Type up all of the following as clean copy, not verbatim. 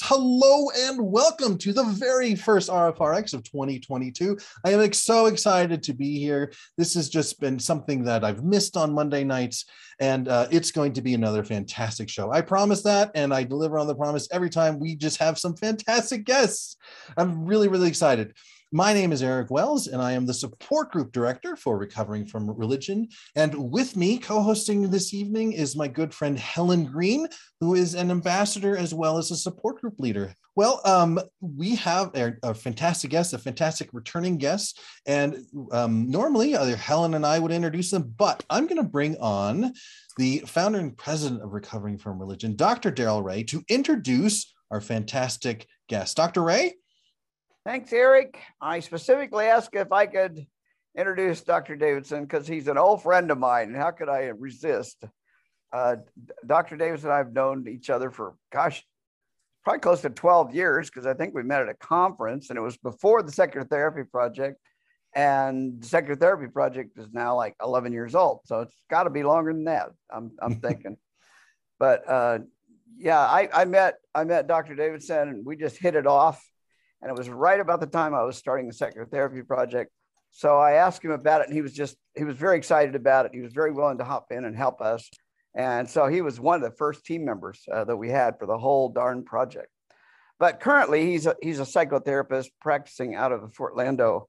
Hello and welcome to the very first RFRX of 2022. I am so excited to be here. This has just been something that I've missed on Monday nights, and it's going to be another fantastic show. I promise that, and I deliver on the promise every time. We just have some fantastic guests. I'm really, really excited. My name is Eric Wells, and I am the support group director for Recovering from Religion. And with me, co-hosting this evening, is my good friend Helen Green, who is an ambassador as well as a support group leader. Well, we have a fantastic guest, a fantastic returning guest, and normally either Helen and I would introduce them, but I'm going to bring on the founder and president of Recovering from Religion, Dr. Darrell Ray, to introduce our fantastic guest. Dr. Ray? Thanks, Eric. I specifically asked if I could introduce Dr. Davidson because he's an old friend of mine. How could I resist? Dr. Davidson and I have known each other for, probably close to 12 years because I think we met at a conference, and it was before the Secular Therapy Project. And the Secular Therapy Project is now like 11 years old. So it's got to be longer than that, I'm thinking. But yeah, I met Dr. Davidson, and we just hit it off. And it was right about the time I was starting the Secular Therapy Project. So I asked him about it, and he was very excited about it. He was very willing to hop in and help us. And so he was one of the first team members that we had for the whole darn project. But currently he's a psychotherapist practicing out of the Fort Lauderdale.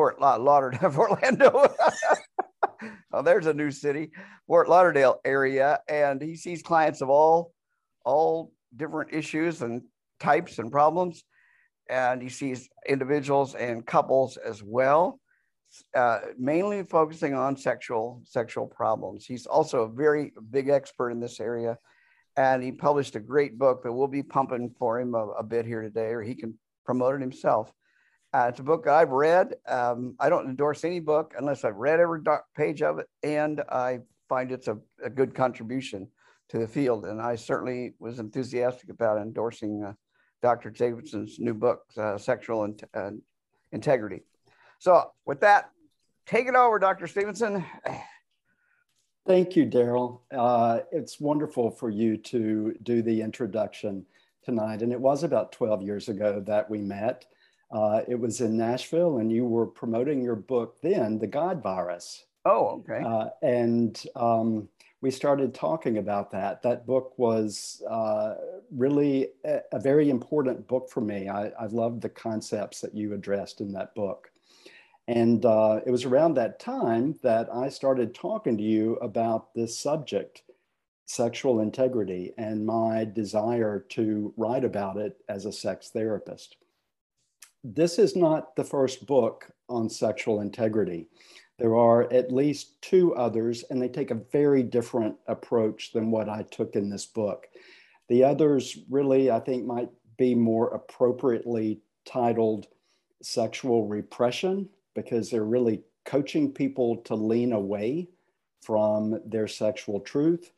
Oh, there's a new city, Fort Lauderdale area. And he sees clients of all different issues and types and problems. And he sees individuals and couples as well, mainly focusing on sexual problems. He's also a very big expert in this area, and he published a great book that we'll be pumping for him a bit here today, or he can promote it himself. It's a book that I've read. I don't endorse any book unless I've read every page of it, and I find it's a good contribution to the field. And I certainly was enthusiastic about endorsing Dr. Davidson's new book, Sexual Integrity. So with that, take it over, Dr. Stevenson. Thank you, Darrell. It's wonderful for you to do the introduction tonight. And it was about 12 years ago that we met. It was in Nashville, and you were promoting your book then, The God Virus. Oh, okay. And we started talking about that. That book was really a very important book for me. I loved the concepts that you addressed in that book. And it was around that time that I started talking to you about this subject, sexual integrity, and my desire to write about it as a sex therapist. This is not the first book on sexual integrity. There are at least two others, and they take a very different approach than what I took in this book. The others really, I think, might be more appropriately titled Sexual Repression, because they're really coaching people to lean away from their sexual truth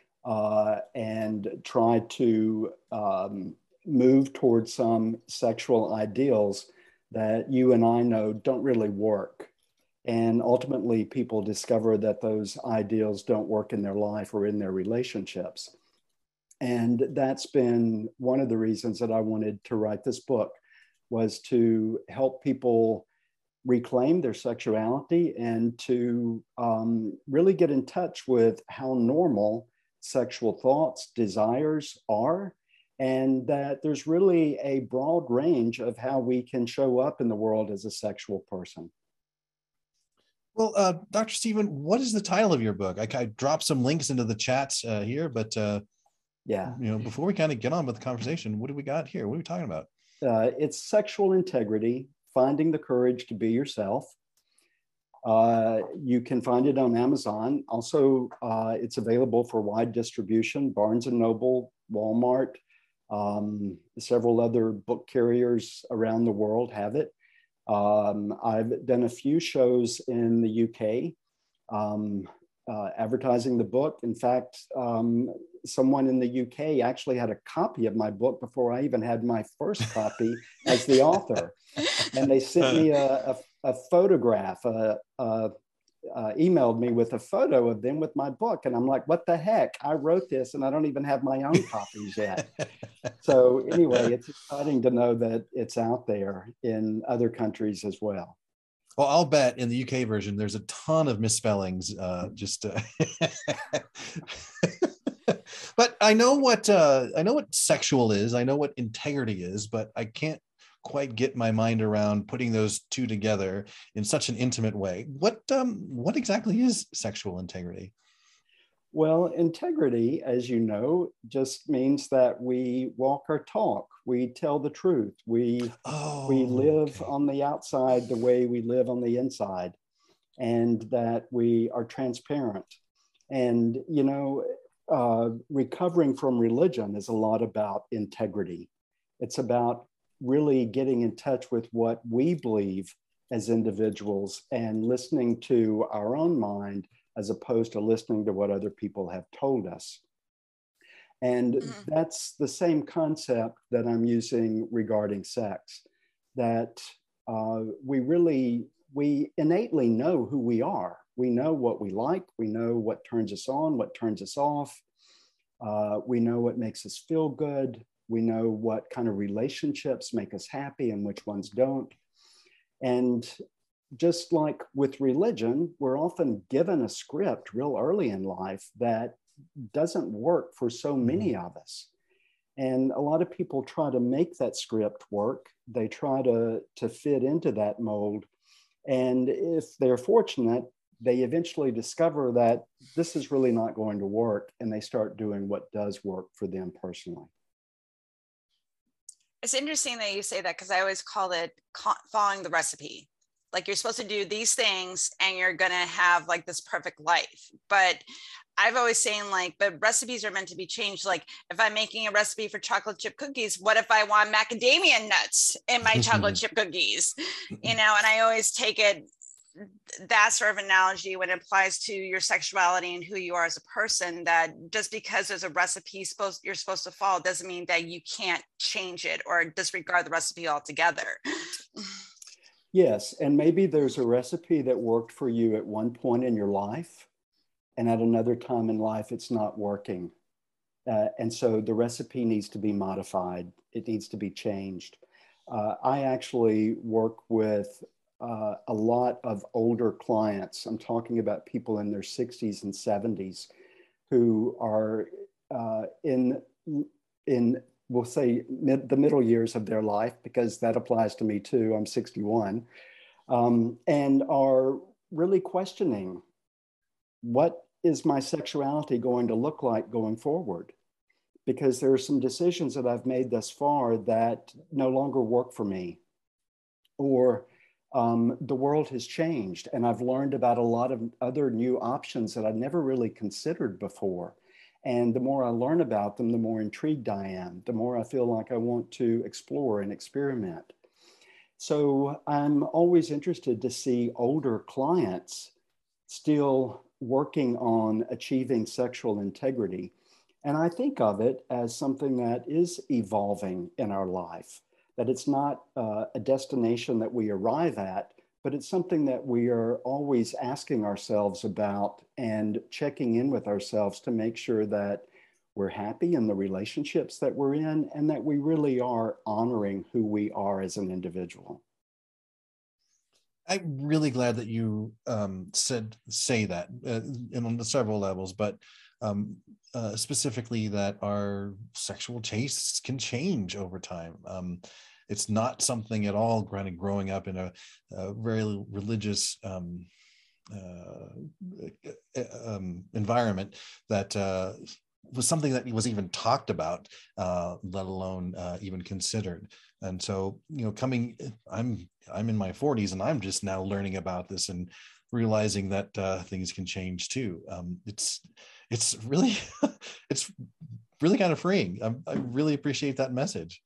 and try to move towards some sexual ideals that you and I know don't really work. And ultimately, people discover that those ideals don't work in their life or in their relationships. And that's been one of the reasons that I wanted to write this book, was to help people reclaim their sexuality and to really get in touch with how normal sexual thoughts, desires are, and that there's really a broad range of how we can show up in the world as a sexual person. Well, Dr. Stephen, what is the title of your book? I dropped some links into the chats here, but yeah, before we kind of get on with the conversation, what do we got here? What are we talking about? It's Sexual Integrity, Finding the Courage to Be Yourself. You can find it on Amazon. Also, it's available for wide distribution. Barnes & Noble, Walmart, several other book carriers around the world have it. I've done a few shows in the UK advertising the book. In fact, someone in the UK actually had a copy of my book before I even had my first copy as the author. And they sent me a photograph, emailed me with a photo of them with my book. And I'm like, what the heck? I wrote this and I don't even have my own copies yet. So anyway, it's exciting to know that it's out there in other countries as well. Well, I'll bet in the UK version, there's a ton of misspellings. But I know what sexual is. I know what integrity is, but I can't quite get my mind around putting those two together in such an intimate way. What exactly is sexual integrity? Well, integrity, as you know, just means that we walk our talk, we tell the truth, we live on the outside the way we live on the inside, and that we are transparent. And, you know, recovering from religion is a lot about integrity. It's about really getting in touch with what we believe as individuals and listening to our own mind as opposed to listening to what other people have told us. And that's the same concept that I'm using regarding sex, that we innately know who we are. We know what we like. We know what turns us on, what turns us off. We know what makes us feel good. We know what kind of relationships make us happy and which ones don't. And just like with religion, we're often given a script real early in life that doesn't work for so many of us. And a lot of people try to make that script work. They try to fit into that mold. And if they're fortunate, they eventually discover that this is really not going to work, and they start doing what does work for them personally. It's interesting that you say that, because I always call it following the recipe. Like, you're supposed to do these things and you're going to have like this perfect life. But I've always saying, like, but recipes are meant to be changed. Like, if I'm making a recipe for chocolate chip cookies, what if I want macadamia nuts in my chocolate chip cookies? You know, and I always take it, that sort of analogy when it applies to your sexuality and who you are as a person, that just because there's a recipe you're supposed to follow doesn't mean that you can't change it or disregard the recipe altogether. Yes, and maybe there's a recipe that worked for you at one point in your life, and at another time in life, it's not working. And so the recipe needs to be modified. It needs to be changed. I actually work with a lot of older clients. I'm talking about people in their 60s and 70s who are in we'll say the middle years of their life, because that applies to me too. I'm 61, and are really questioning, what is my sexuality going to look like going forward? Because there are some decisions that I've made thus far that no longer work for me, or the world has changed and I've learned about a lot of other new options that I'd never really considered before. And the more I learn about them, the more intrigued I am, the more I feel like I want to explore and experiment. So I'm always interested to see older clients still working on achieving sexual integrity. And I think of it as something that is evolving in our life, that it's not a destination that we arrive at, but it's something that we are always asking ourselves about and checking in with ourselves to make sure that we're happy in the relationships that we're in and that we really are honoring who we are as an individual. I'm really glad that you say that on several levels, but specifically that our sexual tastes can change over time. It's not something at all growing up in a very religious environment that was something that was even talked about, let alone even considered. And so, you know, I'm in my 40s and I'm just now learning about this and realizing that things can change too. It's really it's really kind of freeing. I really appreciate that message.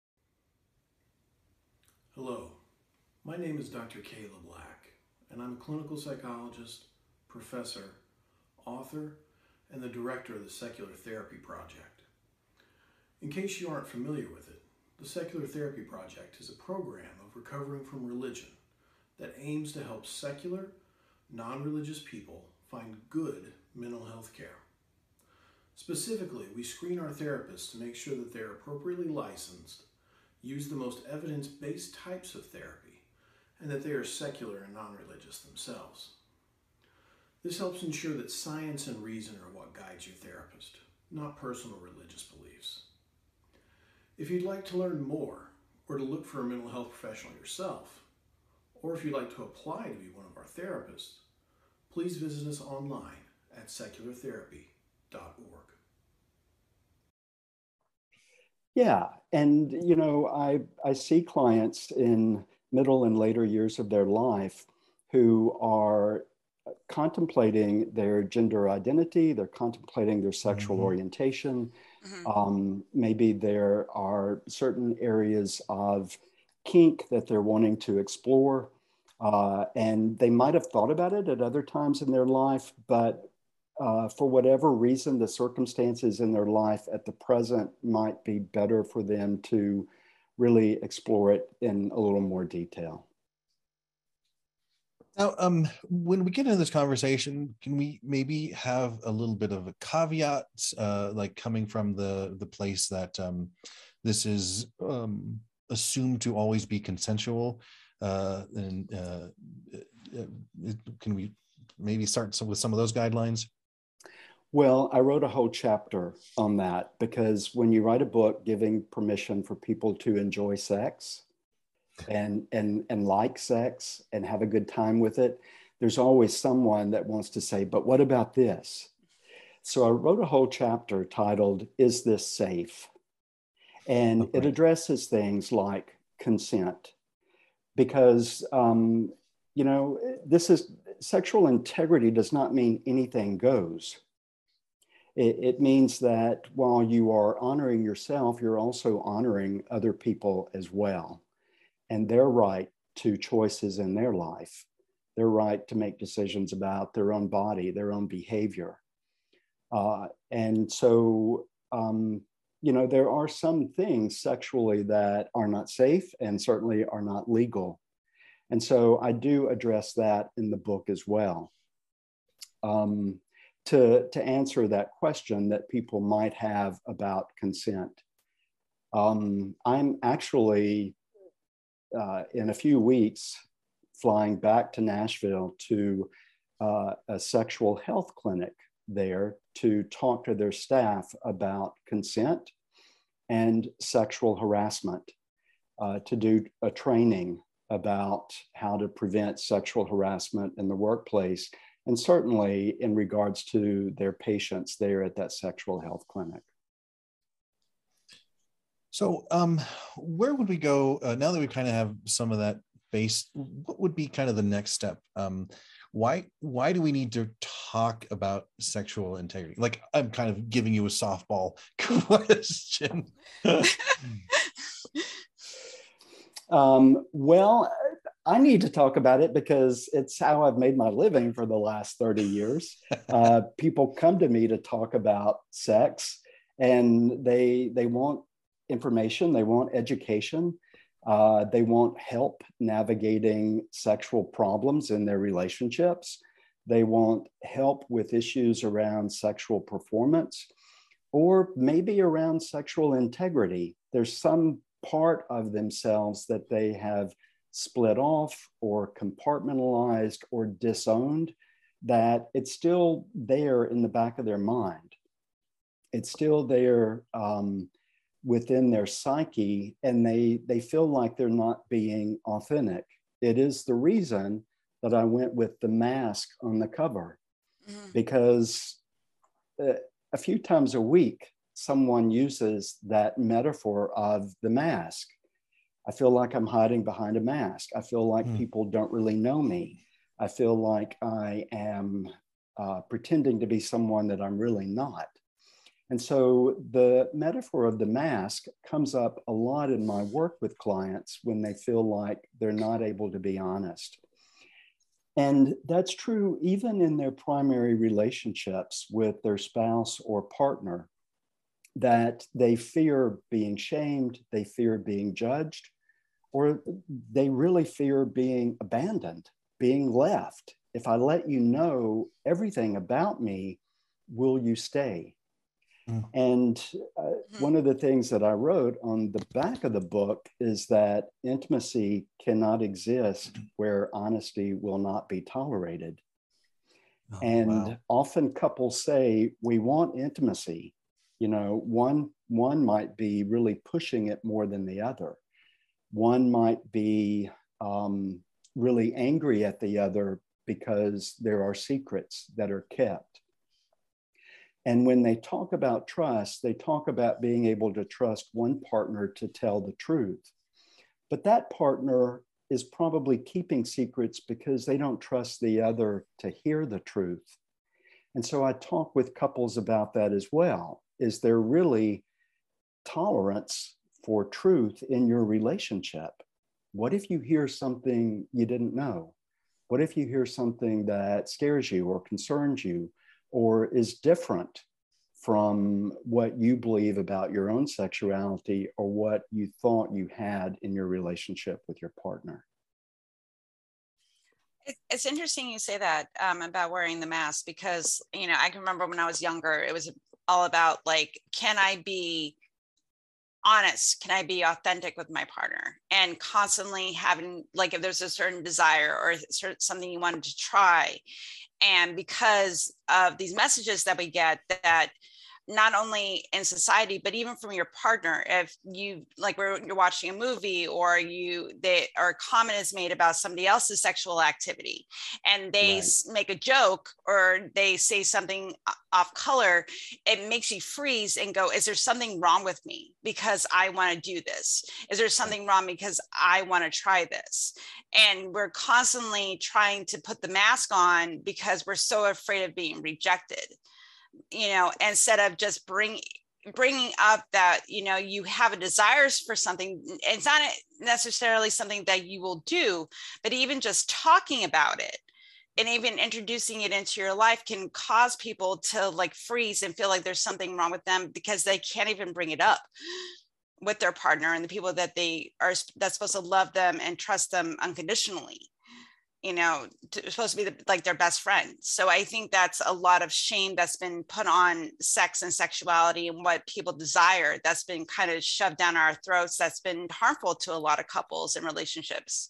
Hello, my name is Dr. Kayla Black, and I'm a clinical psychologist, professor, author, and the director of the Secular Therapy Project. In case you aren't familiar with it, the Secular Therapy Project is a program of recovering from religion that aims to help secular, non-religious people find good mental health care. Specifically, we screen our therapists to make sure that they're appropriately licensed, use the most evidence-based types of therapy, and that they are secular and non-religious themselves. This helps ensure that science and reason are what guides your therapist, not personal religious beliefs. If you'd like to learn more, or to look for a mental health professional yourself, or if you'd like to apply to be one of our therapists, please visit us online at seculartherapy.org. Yeah, and you know, I see clients in middle and later years of their life who are contemplating their gender identity, they're contemplating their sexual orientation. Maybe there are certain areas of kink that they're wanting to explore, and they might have thought about it at other times in their life, but for whatever reason, the circumstances in their life at the present might be better for them to really explore it in a little more detail. Now, when we get into this conversation, can we maybe have a little bit of a caveat, like coming from the place that this is assumed to always be consensual? Can we maybe start with some of those guidelines? Well, I wrote a whole chapter on that because when you write a book giving permission for people to enjoy sex and like sex and have a good time with it, there's always someone that wants to say, but what about this? So I wrote a whole chapter titled, Is This Safe? And it addresses things like consent because, you know, this is sexual integrity does not mean anything goes. It means that while you are honoring yourself, you're also honoring other people as well and their right to choices in their life, their right to make decisions about their own body, their own behavior. And so, you know, there are some things sexually that are not safe and certainly are not legal. And so I do address that in the book as well. To answer that question that people might have about consent. I'm actually, in a few weeks, flying back to Nashville to a sexual health clinic there to talk to their staff about consent and sexual harassment, to do a training about how to prevent sexual harassment in the workplace, and certainly in regards to their patients there at that sexual health clinic. So where would we go now that we kind of have some of that base? What would be kind of the next step? Why do we need to talk about sexual integrity? Like, I'm kind of giving you a softball question. Well, I need to talk about it because it's how I've made my living for the last 30 years. People come to me to talk about sex, and they want information, they want education, they want help navigating sexual problems in their relationships. They want help with issues around sexual performance, or maybe around sexual integrity. There's some part of themselves that they have split off or compartmentalized or disowned, that it's still there in the back of their mind. It's still there within their psyche, and they feel like they're not being authentic. It is the reason that I went with the mask on the cover, because a few times a week, someone uses that metaphor of the mask. I feel like I'm hiding behind a mask. I feel like people don't really know me. I feel like I am pretending to be someone that I'm really not. And so the metaphor of the mask comes up a lot in my work with clients when they feel like they're not able to be honest. And that's true even in their primary relationships with their spouse or partner, that they fear being shamed, they fear being judged, or they really fear being abandoned, being left, if I let you know everything about me, will you stay? And one of the things that I wrote on the back of the book is that intimacy cannot exist where honesty will not be tolerated. Oh, and wow. often couples say, we want intimacy. You know, one might be really pushing it more than the other. One might be really angry at the other because there are secrets that are kept. And when they talk about trust, they talk about being able to trust one partner to tell the truth. But that partner is probably keeping secrets because they don't trust the other to hear the truth. And so I talk with couples about that as well. Is there really tolerance for truth in your relationship? What if you hear something you didn't know? What if you hear something that scares you or concerns you or is different from what you believe about your own sexuality or what you thought you had in your relationship with your partner? It's interesting you say that about wearing the mask, because, you know, I can remember when I was younger, it was all about like, can I be honest? Can I be authentic with my partner? And constantly having, like, if there's a certain desire or something you wanted to try. And because of these messages that we get, that not only in society, but even from your partner, if you like, you're watching a movie or a comment is made about somebody else's sexual activity and they Right. make a joke or they say something off color, it makes you freeze and go, is there something wrong with me because I want to do this? Is there something wrong because I want to try this? And we're constantly trying to put the mask on because we're so afraid of being rejected, you know, instead of just bringing up that, you know, you have a desires for something. It's not necessarily something that you will do, but even just talking about it and even introducing it into your life can cause people to like freeze and feel like there's something wrong with them because they can't even bring it up with their partner and the people that that's supposed to love them and trust them unconditionally, you know, supposed to be like their best friend. So I think that's a lot of shame that's been put on sex and sexuality and what people desire, that's been kind of shoved down our throats, that's been harmful to a lot of couples and relationships.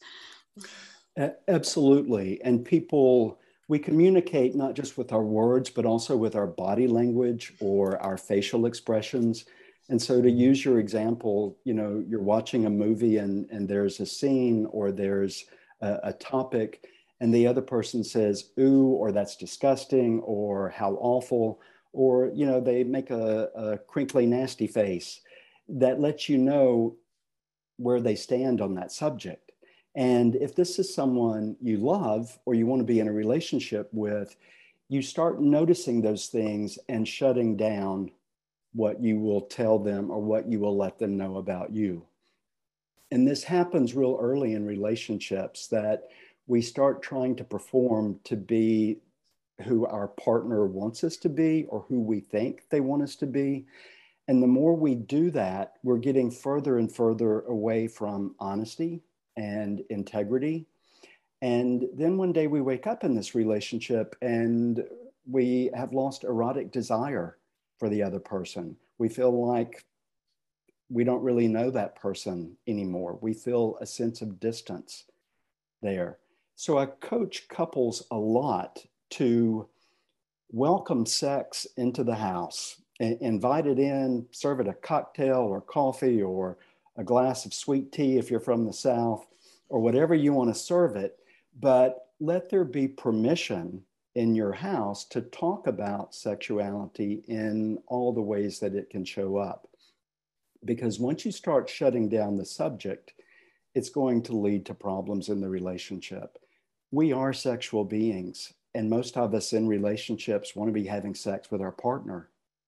Absolutely. And we communicate not just with our words, but also with our body language or our facial expressions. And so to use your example, you know, you're watching a movie and there's a scene or there's a topic and the other person says, ooh, or that's disgusting, or how awful, or, you know, they make a crinkly, nasty face that lets you know where they stand on that subject. And if this is someone you love or you want to be in a relationship with, you start noticing those things and shutting down what you will tell them or what you will let them know about you. And this happens real early in relationships, that we start trying to perform to be who our partner wants us to be or who we think they want us to be. And the more we do that, we're getting further and further away from honesty and integrity. And then one day we wake up in this relationship and we have lost erotic desire for the other person. We feel like we don't really know that person anymore. We feel a sense of distance there. So I coach couples a lot to welcome sex into the house, invite it in, serve it a cocktail or coffee or a glass of sweet tea if you're from the South, or whatever you want to serve it, but let there be permission in your house to talk about sexuality in all the ways that it can show up. Because once you start shutting down the subject, it's going to lead to problems in the relationship. We are sexual beings, and most of us in relationships want to be having sex with our partner.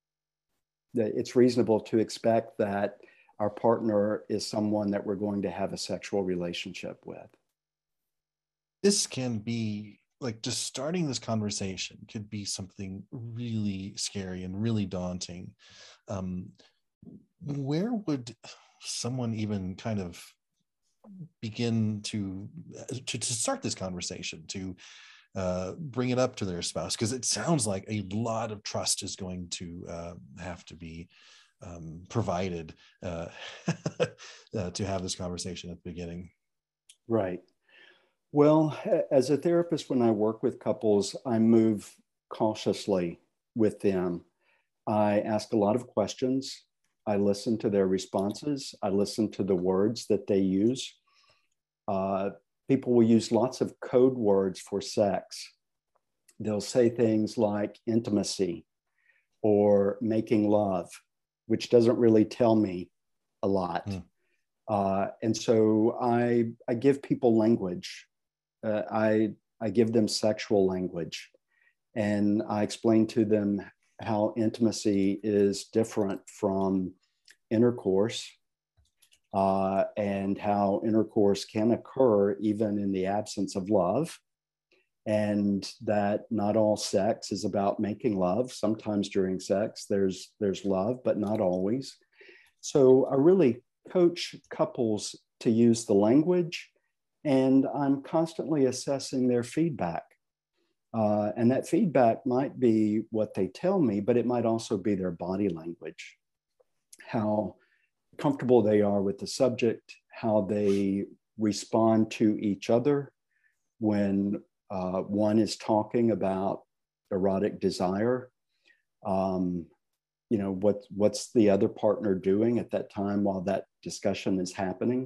It's reasonable to expect that our partner is someone that we're going to have a sexual relationship with. This can be like, just starting this conversation could be something really scary and really daunting. Where would someone even kind of begin to start this conversation, to bring it up to their spouse, because it sounds like a lot of trust is going to have to be provided to have this conversation at the beginning. Right. Well, as a therapist, when I work with couples, I move cautiously with them. I ask a lot of questions. I listen to their responses. I listen to the words that they use. People will use lots of code words for sex. They'll say things like intimacy or making love, which doesn't really tell me a lot. And so I give people language. I give them sexual language, and I explain to them how intimacy is different from intercourse, and how intercourse can occur even in the absence of love, and that not all sex is about making love. Sometimes during sex, there's love, but not always. So I really coach couples to use the language, and I'm constantly assessing their feedback. And that feedback might be what they tell me, but it might also be their body language, how comfortable they are with the subject, how they respond to each other when one is talking about erotic desire. You know, what's the other partner doing at that time while that discussion is happening?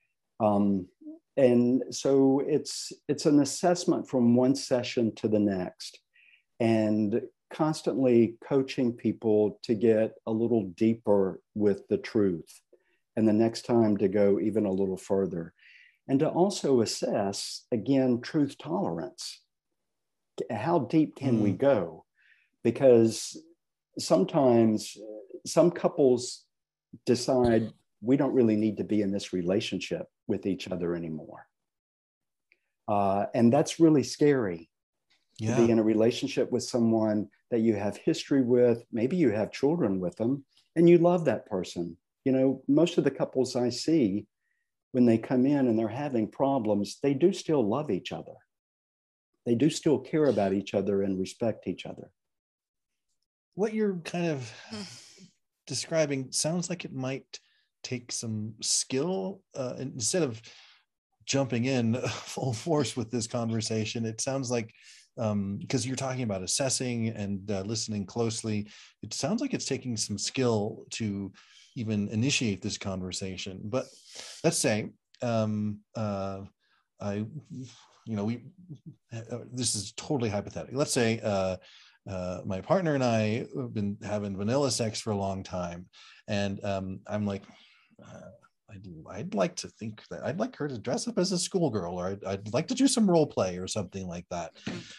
And so it's an assessment from one session to the next, and constantly coaching people to get a little deeper with the truth, and the next time to go even a little further, and to also assess, again, truth tolerance. How deep can we go? Because sometimes some couples decide we don't really need to be in this relationship with each other anymore. And that's really scary. To be in a relationship with someone that you have history with, maybe you have children with them, and you love that person. You know, most of the couples I see, when they come in and they're having problems, they do still love each other. They do still care about each other and respect each other. What you're kind of describing sounds like it might take some skill. Instead of jumping in full force with this conversation, it sounds like, because you're talking about assessing and listening closely, it sounds like it's taking some skill to even initiate this conversation. But let's say this is totally hypothetical. Let's say my partner and I have been having vanilla sex for a long time, and I'm like, I'd like to think that I'd like her to dress up as a schoolgirl, or I'd like to do some role play or something like that.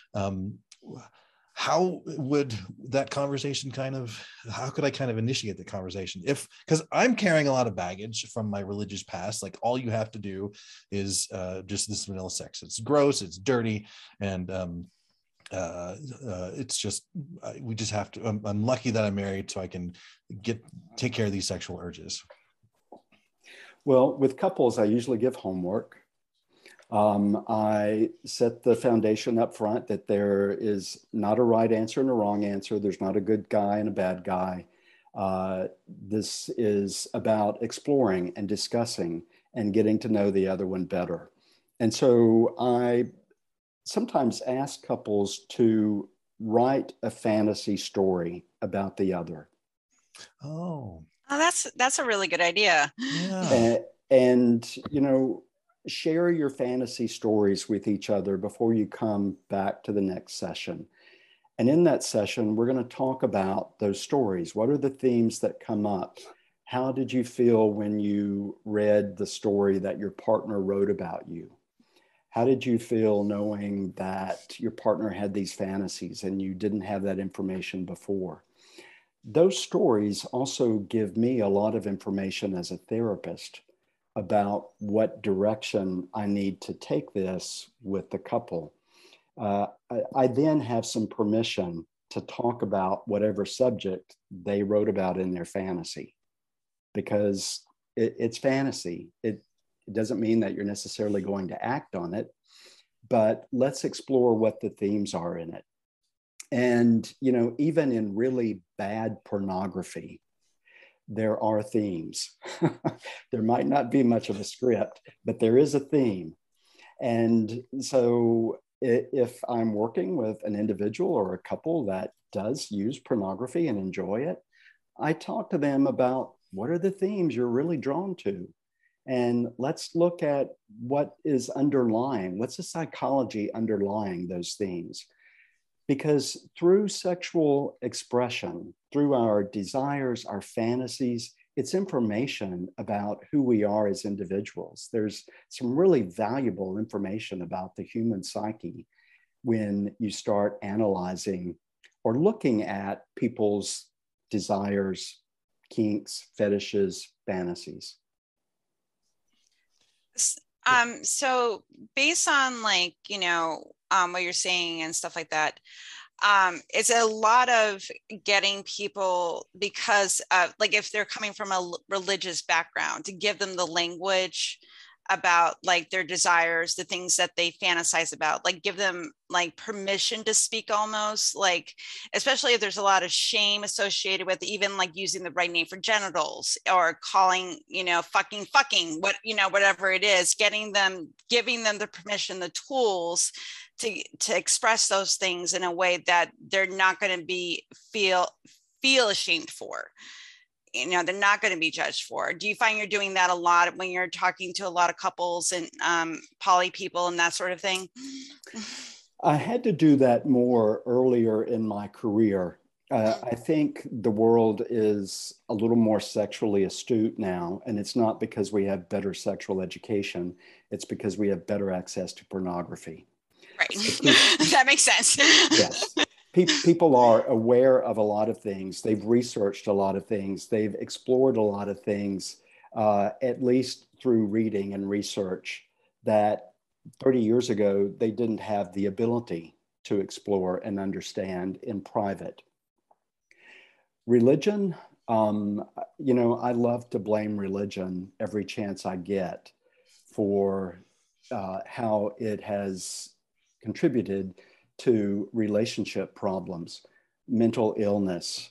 How would that conversation how could I kind of initiate the conversation? Because I'm carrying a lot of baggage from my religious past. Like, all you have to do is just this vanilla sex. It's gross, it's dirty, and it's just, we just have to, I'm lucky that I'm married so I can take care of these sexual urges. Well, with couples, I usually give homework. I set the foundation up front that there is not a right answer and a wrong answer. There's not a good guy and a bad guy. This is about exploring and discussing and getting to know the other one better. And so I sometimes ask couples to write a fantasy story about the other. Oh, that's a really good idea. Yeah. And you know, share your fantasy stories with each other before you come back to the next session. And in that session, we're going to talk about those stories. What are the themes that come up? How did you feel when you read the story that your partner wrote about you? How did you feel knowing that your partner had these fantasies and you didn't have that information before? Those stories also give me a lot of information as a therapist about what direction I need to take this with the couple. I then have some permission to talk about whatever subject they wrote about in their fantasy, because it's fantasy. It doesn't mean that you're necessarily going to act on it, but let's explore what the themes are in it. And, you know, even in really bad pornography, there are themes. There might not be much of a script, but there is a theme. And so if I'm working with an individual or a couple that does use pornography and enjoy it, I talk to them about what are the themes you're really drawn to. And let's look at what is underlying, what's the psychology underlying those themes. Because through sexual expression, through our desires, our fantasies, it's information about who we are as individuals. There's some really valuable information about the human psyche when you start analyzing or looking at people's desires, kinks, fetishes, fantasies. So based on like, you know, what you're saying and stuff like that, it's a lot of getting people, because like if they're coming from a religious background, to give them the language about like their desires, the things that they fantasize about, like give them like permission to speak, almost like, especially if there's a lot of shame associated with even like using the right name for genitals, or calling, you know, fucking what, you know, whatever it is, giving them the permission, the tools to express those things in a way that they're not going to be feel ashamed for. You know, they're not going to be judged for. Do you find you're doing that a lot when you're talking to a lot of couples and poly people and that sort of thing? I had to do that more earlier in my career. I think the world is a little more sexually astute now, and it's not because we have better sexual education. It's because we have better access to pornography. Right. That makes sense. Yes. People are aware of a lot of things. They've researched a lot of things. They've explored a lot of things, at least through reading and research, that 30 years ago, they didn't have the ability to explore and understand in private. Religion, you know, I love to blame religion every chance I get for how it has contributed to relationship problems, mental illness,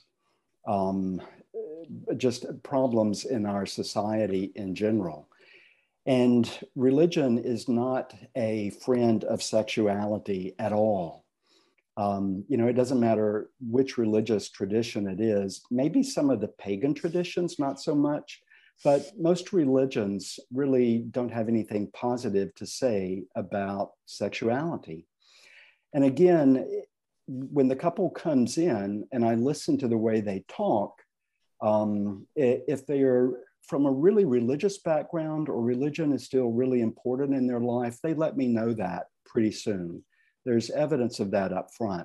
just problems in our society in general. And religion is not a friend of sexuality at all. You know, it doesn't matter which religious tradition it is. Maybe some of the pagan traditions, not so much, but most religions really don't have anything positive to say about sexuality. And again, when the couple comes in and I listen to the way they talk, if they are from a really religious background or religion is still really important in their life, they let me know that pretty soon. There's evidence of that up front.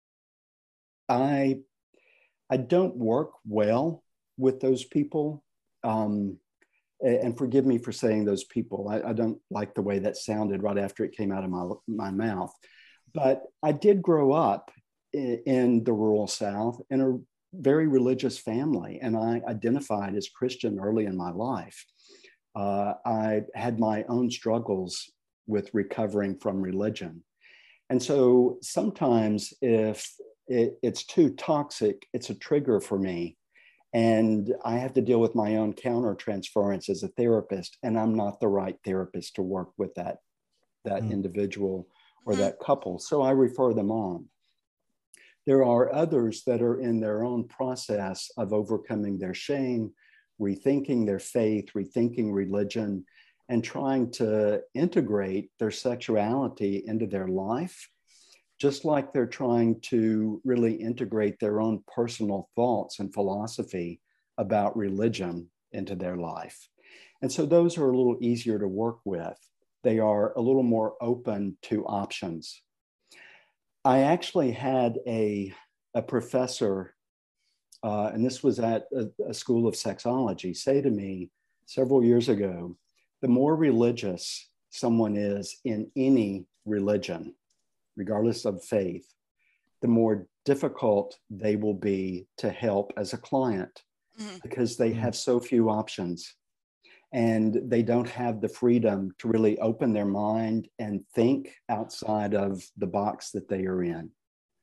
I don't work well with those people. And forgive me for saying those people. I don't like the way that sounded right after it came out of my mouth. But I did grow up in the rural South in a very religious family, and I identified as Christian early in my life. I had my own struggles with recovering from religion. And so sometimes if it's too toxic, it's a trigger for me. And I have to deal with my own countertransference as a therapist, and I'm not the right therapist to work with that individual or that couple. So I refer them on. There are others that are in their own process of overcoming their shame, rethinking their faith, rethinking religion, and trying to integrate their sexuality into their life, just like they're trying to really integrate their own personal thoughts and philosophy about religion into their life. And so those are a little easier to work with. They are a little more open to options. I actually had a professor, and this was at a school of sexology, say to me several years ago, the more religious someone is in any religion, regardless of faith, the more difficult they will be to help as a client because they have so few options. and they don't have the freedom to really open their mind and think outside of the box that they are in.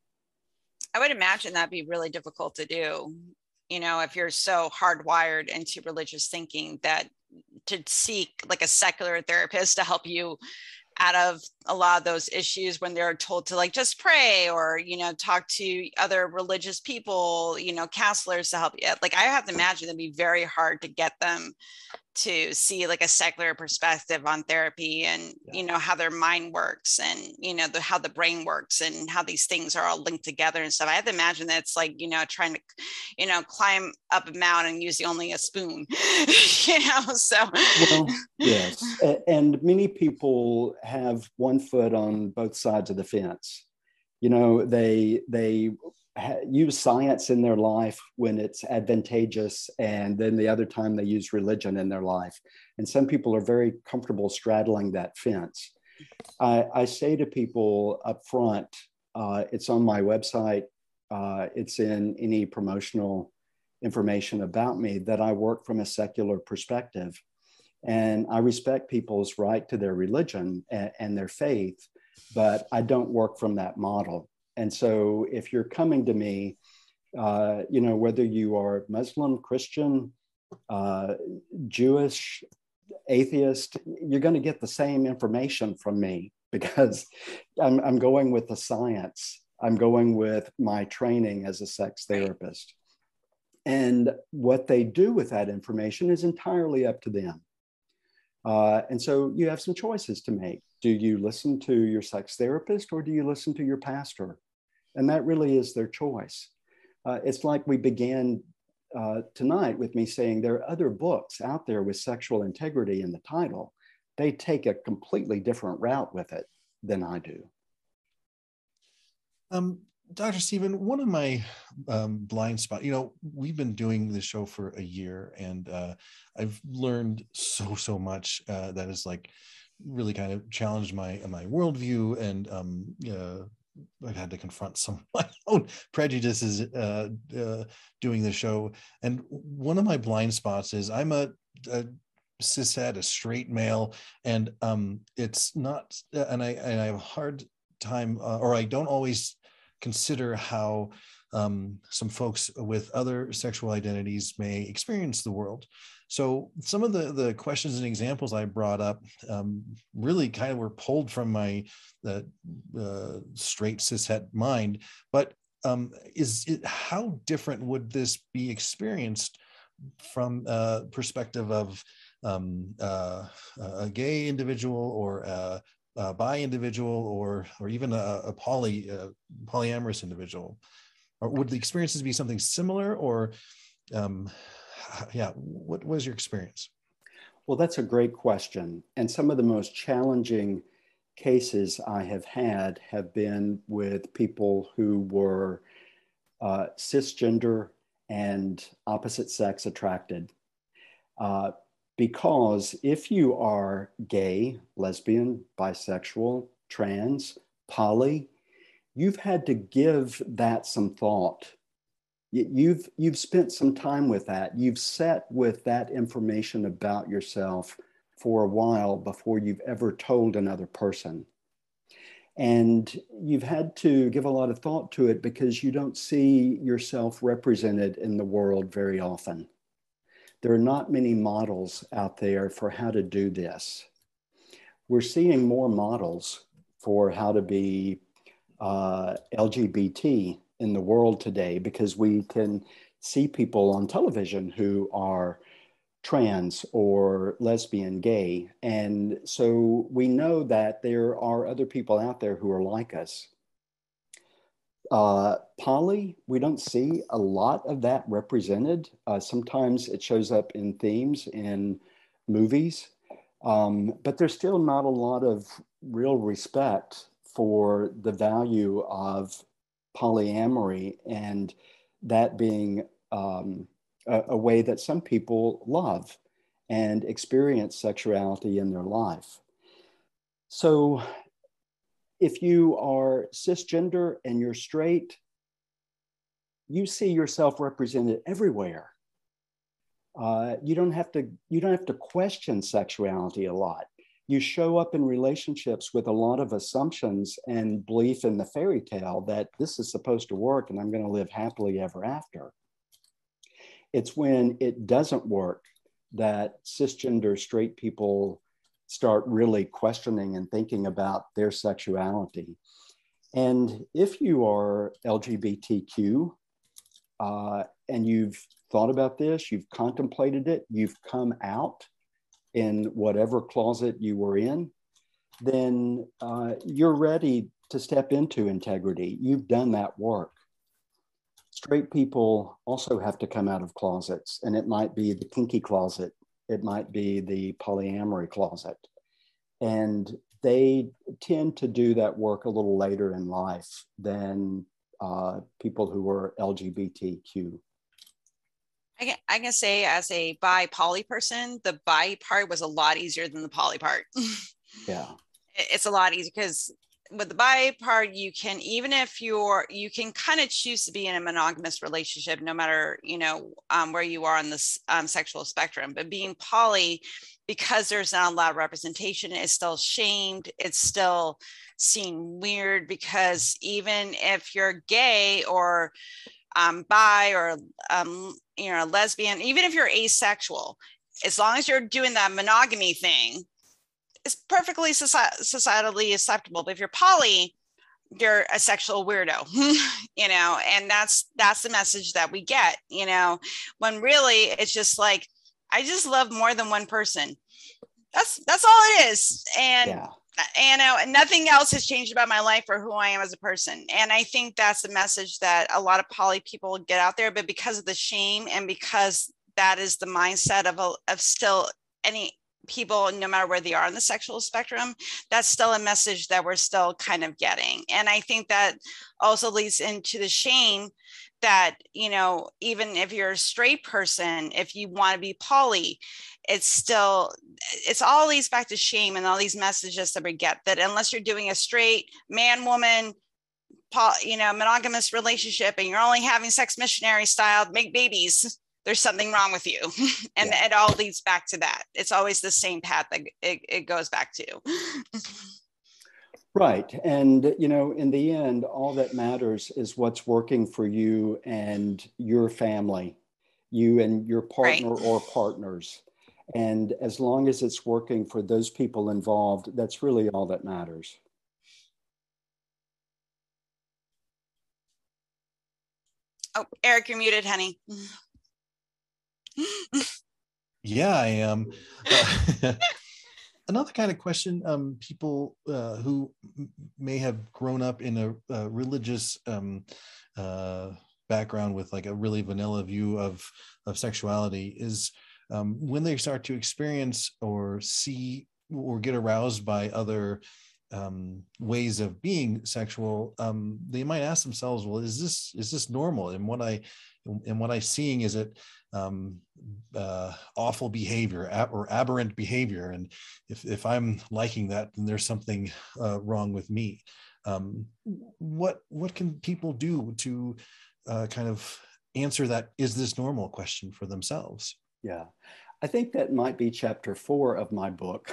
I would imagine that'd be really difficult to do, you know, if you're so hardwired into religious thinking, that to seek like a secular therapist to help you out of a lot of those issues when they're told to like just pray or, you know, talk to other religious people, you know, counselors to help you. Like I have to imagine it'd be very hard to get them to see like a secular perspective on therapy and you know how their mind works and you know how the brain works and how these things are all linked together and stuff. I have to imagine that it's like, you know, trying to, you know, climb up a mountain and using only a spoon. You know, so well, yes, and many people have one foot on both sides of the fence. You know, they use science in their life when it's advantageous, and then the other time they use religion in their life. And some people are very comfortable straddling that fence. I say to people up front, it's on my website, it's in any promotional information about me, that I work from a secular perspective. And I respect people's right to their religion and their faith, but I don't work from that model. And so if you're coming to me, you know, whether you are Muslim, Christian, Jewish, atheist, you're going to get the same information from me because I'm going with the science. I'm going with my training as a sex therapist. And what they do with that information is entirely up to them. And so you have some choices to make. Do you listen to your sex therapist or do you listen to your pastor? And that really is their choice. It's like we began tonight with me saying there are other books out there with sexual integrity in the title. They take a completely different route with it than I do. Dr. Stephen, one of my blind spots, you know, we've been doing this show for a year and I've learned so much that has like really kind of challenged my worldview, and I've had to confront some of my own prejudices doing the show. And one of my blind spots is I'm a cishet, a straight male, and it's not, and I have a hard time, or I don't always consider how some folks with other sexual identities may experience the world. So some of the questions and examples I brought up really kind of were pulled from my straight cishet mind. But how different would this be experienced from a perspective of a gay individual or a bi individual or even a polyamorous individual? Or would the experiences be something similar, or what was your experience? Well, that's a great question. And some of the most challenging cases I have had have been with people who were cisgender and opposite sex attracted. Because if you are gay, lesbian, bisexual, trans, poly, you've had to give that some thought. You've spent some time with that. You've sat with that information about yourself for a while before you've ever told another person. And you've had to give a lot of thought to it because you don't see yourself represented in the world very often. There are not many models out there for how to do this. We're seeing more models for how to be LGBT in the world today because we can see people on television who are trans or lesbian, gay. And so we know that there are other people out there who are like us. Poly, we don't see a lot of that represented. Sometimes it shows up in themes in movies, but there's still not a lot of real respect for the value of polyamory and that being a way that some people love and experience sexuality in their life. So if you are cisgender and you're straight, you see yourself represented everywhere. You don't have to question sexuality a lot. You show up in relationships with a lot of assumptions and belief in the fairy tale that this is supposed to work and I'm going to live happily ever after. It's when it doesn't work that cisgender straight people start really questioning and thinking about their sexuality. And if you are LGBTQ and you've thought about this, you've contemplated it, you've come out in whatever closet you were in, then you're ready to step into integrity. You've done that work. Straight people also have to come out of closets, and it might be the kinky closet, it might be the polyamory closet. And they tend to do that work a little later in life than people who are LGBTQ. I can say as a bi poly person, the bi part was a lot easier than the poly part. Yeah. It's a lot easier because with the bi part, you can, even if you can kind of choose to be in a monogamous relationship, no matter, where you are on this sexual spectrum. But being poly, because there's not a lot of representation, it's still shamed. It's still seen weird, because even if you're gay or bi or lesbian, even if you're asexual, as long as you're doing that monogamy thing, it's perfectly societally acceptable. But if you're poly, you're a sexual weirdo, and that's the message that we get, when really it's just like, I just love more than one person. That's all it is. And yeah. And nothing else has changed about my life or who I am as a person. And I think that's the message that a lot of poly people get out there. But because of the shame, and because that is the mindset of still any people, no matter where they are on the sexual spectrum, that's still a message that we're still kind of getting. And I think that also leads into the shame that, even if you're a straight person, if you want to be poly, it's all leads back to shame and all these messages that we get, that unless you're doing a straight man woman monogamous relationship and you're only having sex missionary style, make babies, there's something wrong with you. And it all leads back to that. It's always the same path that it goes back to. Right. And, in the end, all that matters is what's working for you and your family, you and your partner or partners. And as long as it's working for those people involved, that's really all that matters. Oh, Eric, you're muted, honey. Yeah, I am. Another kind of question, people who may have grown up in a religious background with like a really vanilla view of sexuality is when they start to experience or see or get aroused by other ways of being sexual, they might ask themselves, well, is this normal? And what I seeing, is it awful behavior or aberrant behavior? And if I'm liking that, then there's something wrong with me. What can people do to kind of answer that "is this normal" question for themselves? Yeah, I think that might be chapter 4 of my book.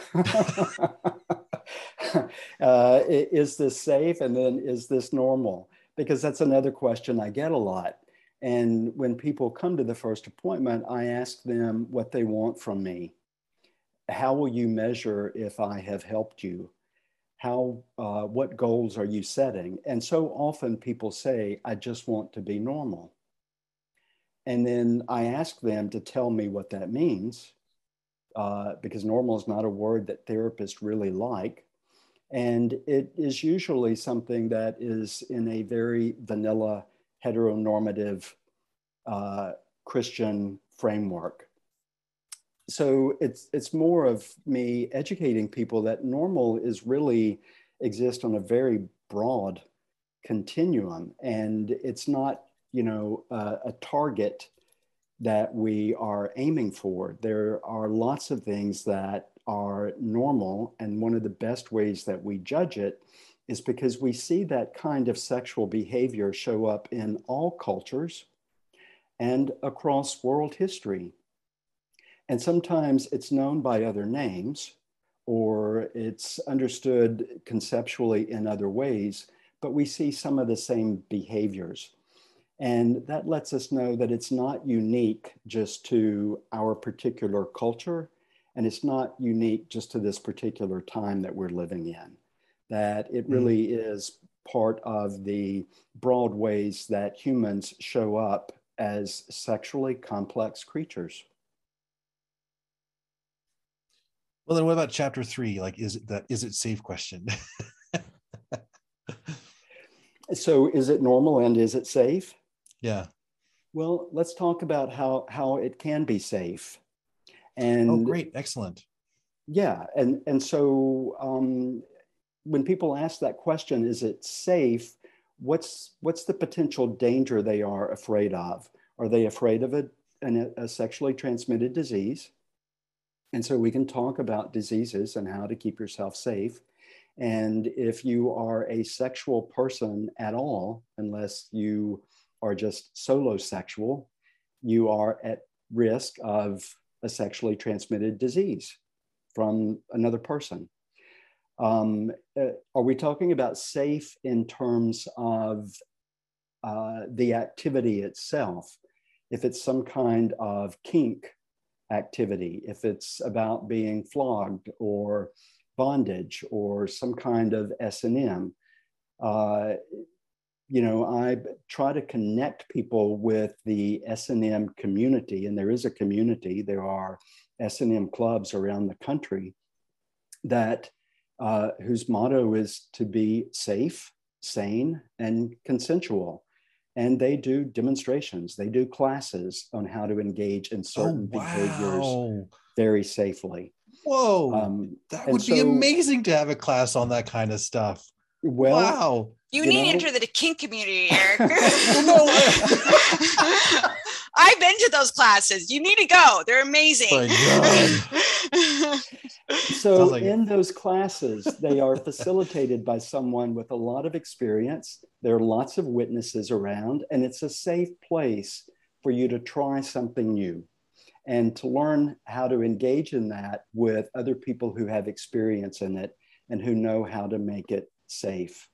Is this safe? And then, is this normal? Because that's another question I get a lot. And when people come to the first appointment, I ask them what they want from me. How will you measure if I have helped you? What goals are you setting? And so often people say, I just want to be normal. And then I ask them to tell me what that means, because normal is not a word that therapists really like. And it is usually something that is in a very vanilla, heteronormative Christian framework. So it's more of me educating people that normal is really exist on a very broad continuum, and it's not a target that we are aiming for. There are lots of things that are normal, and one of the best ways that we judge it is because we see that kind of sexual behavior show up in all cultures and across world history. And sometimes it's known by other names, or it's understood conceptually in other ways, but we see some of the same behaviors. And that lets us know that it's not unique just to our particular culture, and it's not unique just to this particular time that we're living in, that it really is part of the broad ways that humans show up as sexually complex creatures. Well, then what about chapter 3? Like, is it safe question? So is it normal and is it safe? Yeah. Well, let's talk about how it can be safe. And oh, great. Excellent. Yeah. And so when people ask that question, is it safe? What's the potential danger they are afraid of? Are they afraid of a sexually transmitted disease? And so we can talk about diseases and how to keep yourself safe. And if you are a sexual person at all, unless you are just solo sexual, you are at risk of a sexually transmitted disease from another person. Are we talking about safe in terms of the activity itself? If it's some kind of kink activity, if it's about being flogged or bondage or some kind of S&M, I try to connect people with the S&M community, and there is a community. There are S&M clubs around the country that whose motto is to be safe, sane, and consensual. And they do demonstrations, they do classes on how to engage in certain behaviors very safely. Whoa, that would be amazing to have a class on that kind of stuff. Well, wow. You need to enter the kink community, Eric. I've been to those classes. You need to go. They're amazing. My God. So in those classes, they are facilitated by someone with a lot of experience. There are lots of witnesses around, and it's a safe place for you to try something new and to learn how to engage in that with other people who have experience in it and who know how to make it safe.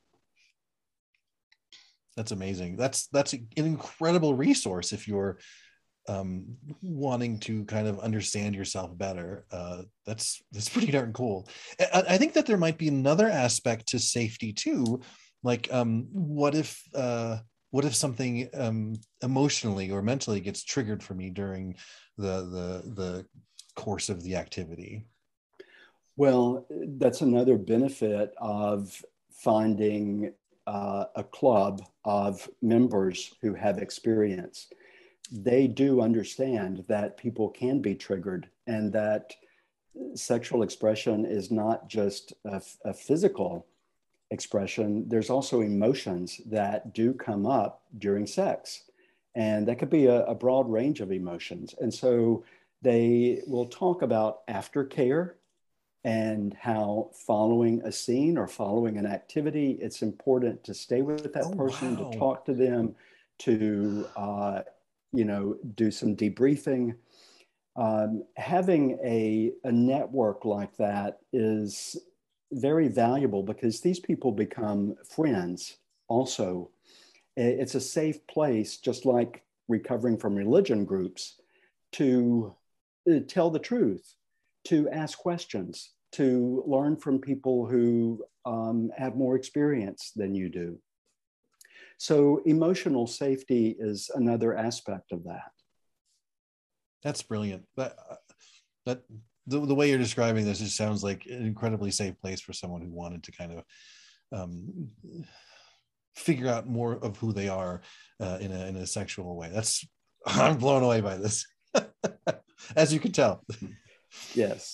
That's amazing. That's an incredible resource if you're wanting to kind of understand yourself better. That's pretty darn cool. I think that there might be another aspect to safety too. Like, what if something emotionally or mentally gets triggered for me during the course of the activity? Well, that's another benefit of finding a club of members who have experience. They do understand that people can be triggered and that sexual expression is not just a physical expression. There's also emotions that do come up during sex. And that could be a broad range of emotions. And so they will talk about aftercare and how following a scene or following an activity, it's important to stay with that person, to talk to them, to do some debriefing. Having a network like that is very valuable because these people become friends also. It's a safe place, just like recovering from religion groups, to tell the truth, to ask questions, to learn from people who have more experience than you do. So emotional safety is another aspect of that. That's brilliant. That the way you're describing this, it sounds like an incredibly safe place for someone who wanted to kind of figure out more of who they are in a sexual way. I'm blown away by this, as you can tell. Yes.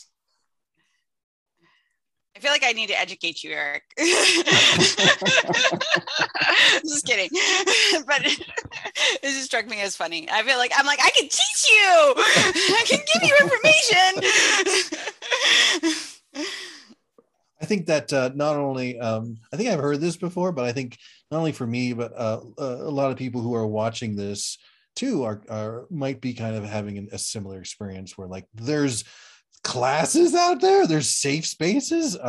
I feel like I need to educate you, Eric. Just kidding. But it just struck me as funny. I'm like, I can teach you. I can give you information. I think that not only, I think I've heard this before, but I think not only for me, but a lot of people who are watching this too are might be kind of having a similar experience where like there's classes out there, there's safe spaces,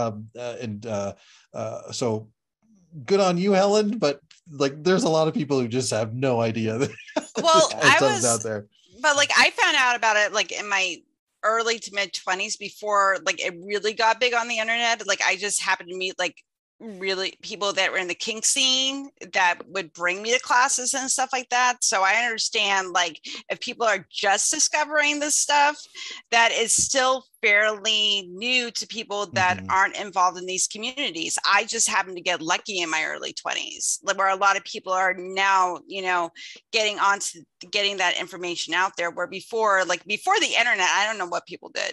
so good on you, Helen, but like there's a lot of people who just have no idea that Well, I stuff's was out there. But like I found out about it like in my early to mid 20s before like it really got big on the internet. Like I just happened to meet like really people that were in the kink scene that would bring me to classes and stuff like that. So I understand like if people are just discovering this stuff, that is still fairly new to people that aren't involved in these communities. I just happened to get lucky in my early 20s, where a lot of people are now, you know, getting that information out there, where before the internet, I don't know what people did.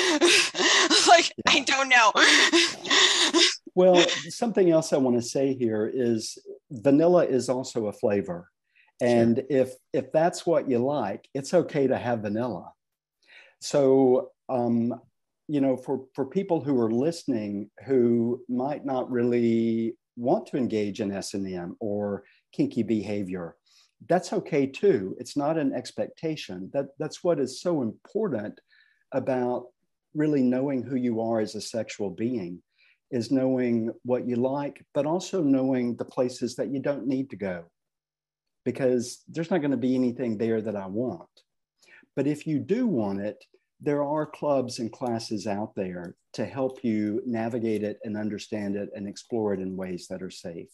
I don't know. Well, something else I want to say here is vanilla is also a flavor. And if that's what you like, it's okay to have vanilla. So, you know, for people who are listening who might not really want to engage in S&M or kinky behavior, that's okay too. It's not an expectation. That's what is so important about really knowing who you are as a sexual being, is knowing what you like, but also knowing the places that you don't need to go, because there's not going to be anything there that I want. But if you do want it, there are clubs and classes out there to help you navigate it and understand it and explore it in ways that are safe.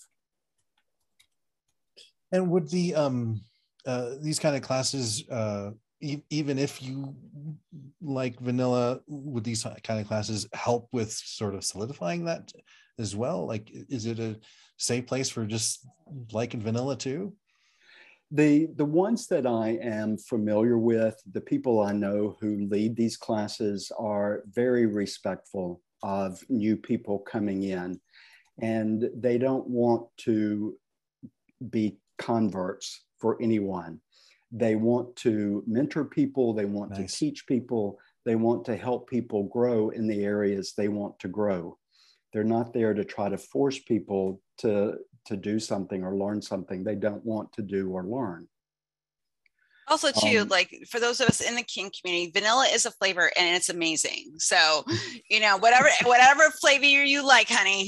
And would the these kind of classes, even if you like vanilla, would these kind of classes help with sort of solidifying that as well? Like, is it a safe place for just liking vanilla too? The ones that I am familiar with, the people I know who lead these classes are very respectful of new people coming in, and they don't want to be converts for anyone. They want to mentor people, they want to teach people, they want to help people grow in the areas they want to grow. They're not there to try to force people to do something or learn something they don't want to do or learn. Also too, like for those of us in the kink community, vanilla is a flavor and it's amazing. So, you know, whatever flavor you like, honey.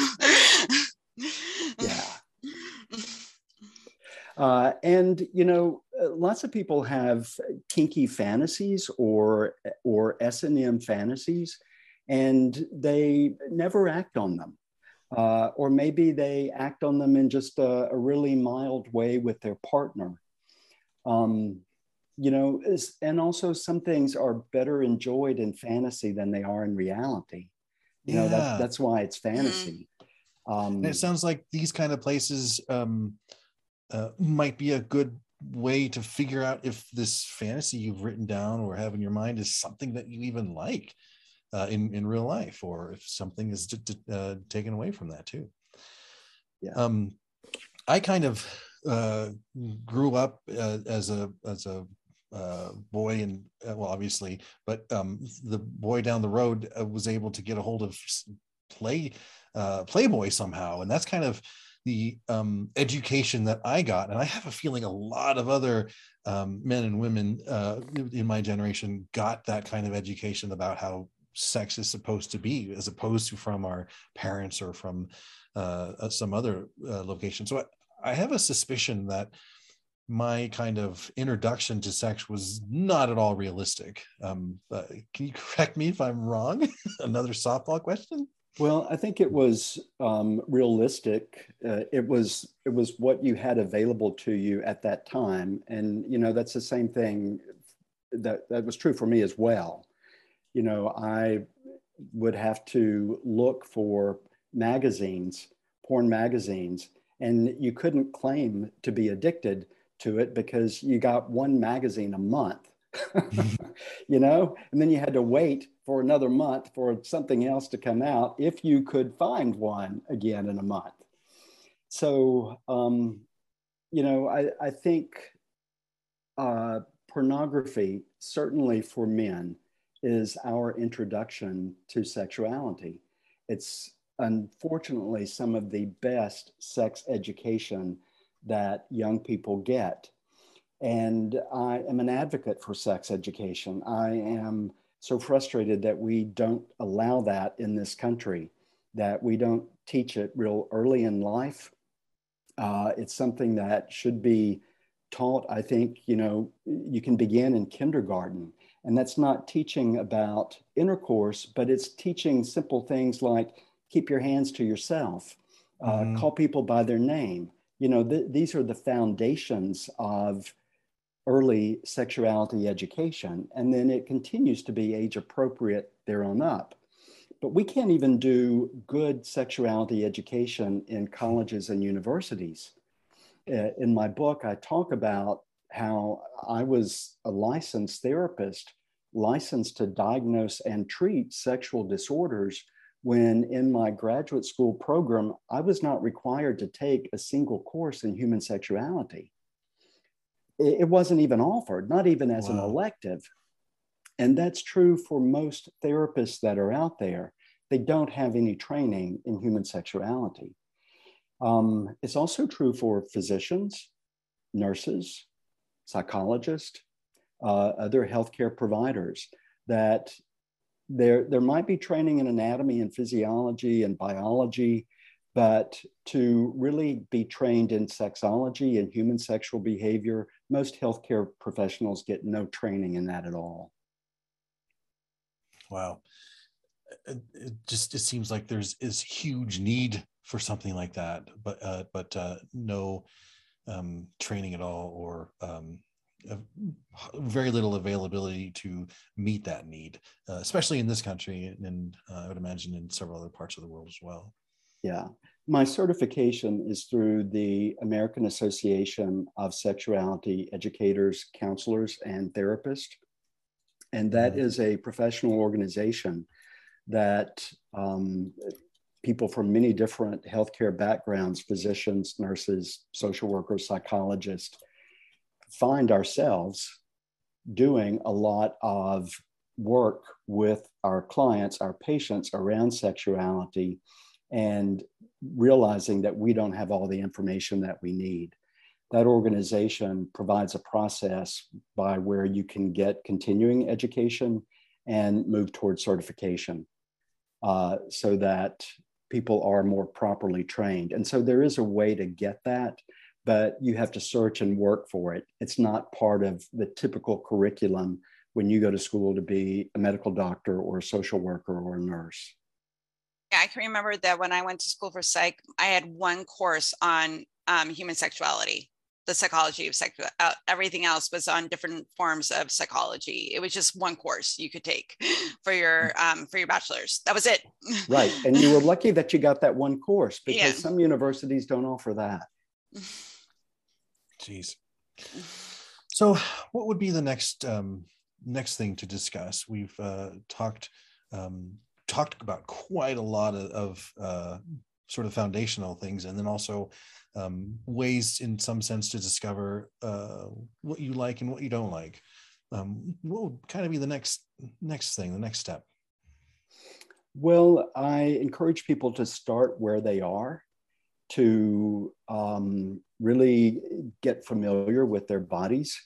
Yeah. And, you know, lots of people have kinky fantasies or S&M fantasies, and they never act on them. Or maybe they act on them in just a really mild way with their partner. You know, and also some things are better enjoyed in fantasy than they are in reality. You know, that's why it's fantasy. And it sounds like these kind of places might be a good way to figure out if this fantasy you've written down or have in your mind is something that you even like in real life, or if something is taken away from that too. Yeah. I kind of grew up as a boy, and well, obviously, but the boy down the road was able to get a hold of Playboy somehow, and that's kind of the education that I got. And I have a feeling a lot of other men and women in my generation got that kind of education about how sex is supposed to be, as opposed to from our parents or from some other location. So I have a suspicion that my kind of introduction to sex was not at all realistic. Can you correct me if I'm wrong? Another softball question. Well, I think it was realistic. It was what you had available to you at that time, and you know that's the same thing that was true for me as well. You know, I would have to look for magazines, porn magazines, and you couldn't claim to be addicted to it because you got one magazine a month, you know, and then you had to wait for another month for something else to come out if you could find one again in a month. So, you know, I think pornography, certainly for men, is our introduction to sexuality. It's unfortunately some of the best sex education that young people get. And I am an advocate for sex education. I am so frustrated that we don't allow that in this country, that we don't teach it real early in life. It's something that should be taught. I think, you can begin in kindergarten, and that's not teaching about intercourse, but it's teaching simple things like keep your hands to yourself, call people by their name. These are the foundations of early sexuality education, and then it continues to be age appropriate there on up. But we can't even do good sexuality education in colleges and universities. In my book, I talk about how I was a licensed therapist, licensed to diagnose and treat sexual disorders, when in my graduate school program, I was not required to take a single course in human sexuality. It wasn't even offered, not even as an elective. And that's true for most therapists that are out there. They don't have any training in human sexuality. It's also true for physicians, nurses, psychologists, other healthcare providers, that there might be training in anatomy and physiology and biology, but to really be trained in sexology and human sexual behavior, most healthcare professionals get no training in that at all. Wow. It seems like there's huge need for something like that, but no training at all, or very little availability to meet that need, especially in this country, and I would imagine in several other parts of the world as well. Yeah. My certification is through the American Association of Sexuality Educators, Counselors, and Therapists. And that is a professional organization that people from many different healthcare backgrounds, physicians, nurses, social workers, psychologists, find ourselves doing a lot of work with our clients, our patients around sexuality, and realizing that we don't have all the information that we need. That organization provides a process by where you can get continuing education and move towards certification, so that people are more properly trained. And so there is a way to get that, but you have to search and work for it. It's not part of the typical curriculum when you go to school to be a medical doctor or a social worker or a nurse. Yeah, I can remember that when I went to school for psych, I had one course on human sexuality, the psychology of sex. Everything else was on different forms of psychology. It was just one course you could take for your bachelor's. That was it. Right, and you were lucky that you got that one course, because some universities don't offer that. Jeez. So, what would be the next thing to discuss? We've talked about quite a lot of sort of foundational things, and then also ways in some sense to discover what you like and what you don't like. What would kind of be the next thing, the next step? Well, I encourage people to start where they are, to really get familiar with their bodies,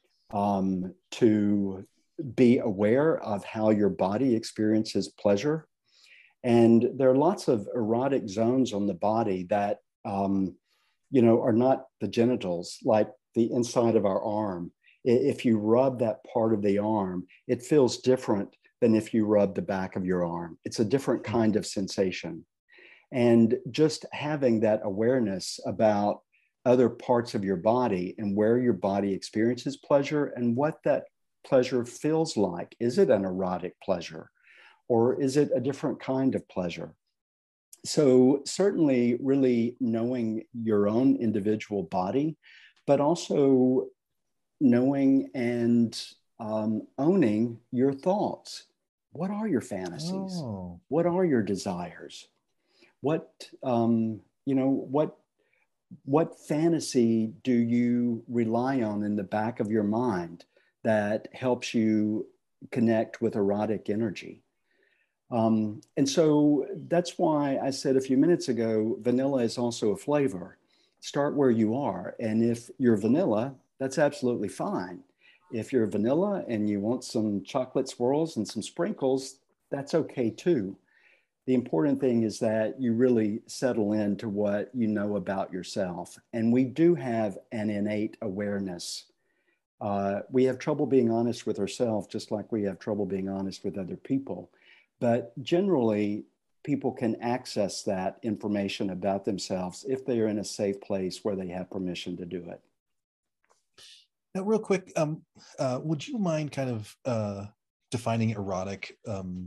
to be aware of how your body experiences pleasure. And there are lots of erotic zones on the body that, are not the genitals, like the inside of our arm. If you rub that part of the arm, it feels different than if you rub the back of your arm. It's a different kind of sensation. And just having that awareness about other parts of your body and where your body experiences pleasure and what that pleasure feels like. Is it an erotic pleasure, or is it a different kind of pleasure? So certainly really knowing your own individual body, but also knowing and owning your thoughts. What are your fantasies? Oh. What are your desires? What fantasy do you rely on in the back of your mind that helps you connect with erotic energy? And so that's why I said a few minutes ago, vanilla is also a flavor. Start where you are. And if you're vanilla, that's absolutely fine. If you're vanilla and you want some chocolate swirls and some sprinkles, that's okay too. The important thing is that you really settle into what you know about yourself. And we do have an innate awareness. We have trouble being honest with ourselves, just like we have trouble being honest with other people. But generally, people can access that information about themselves if they are in a safe place where they have permission to do it. Now, real quick, would you mind kind of defining erotic?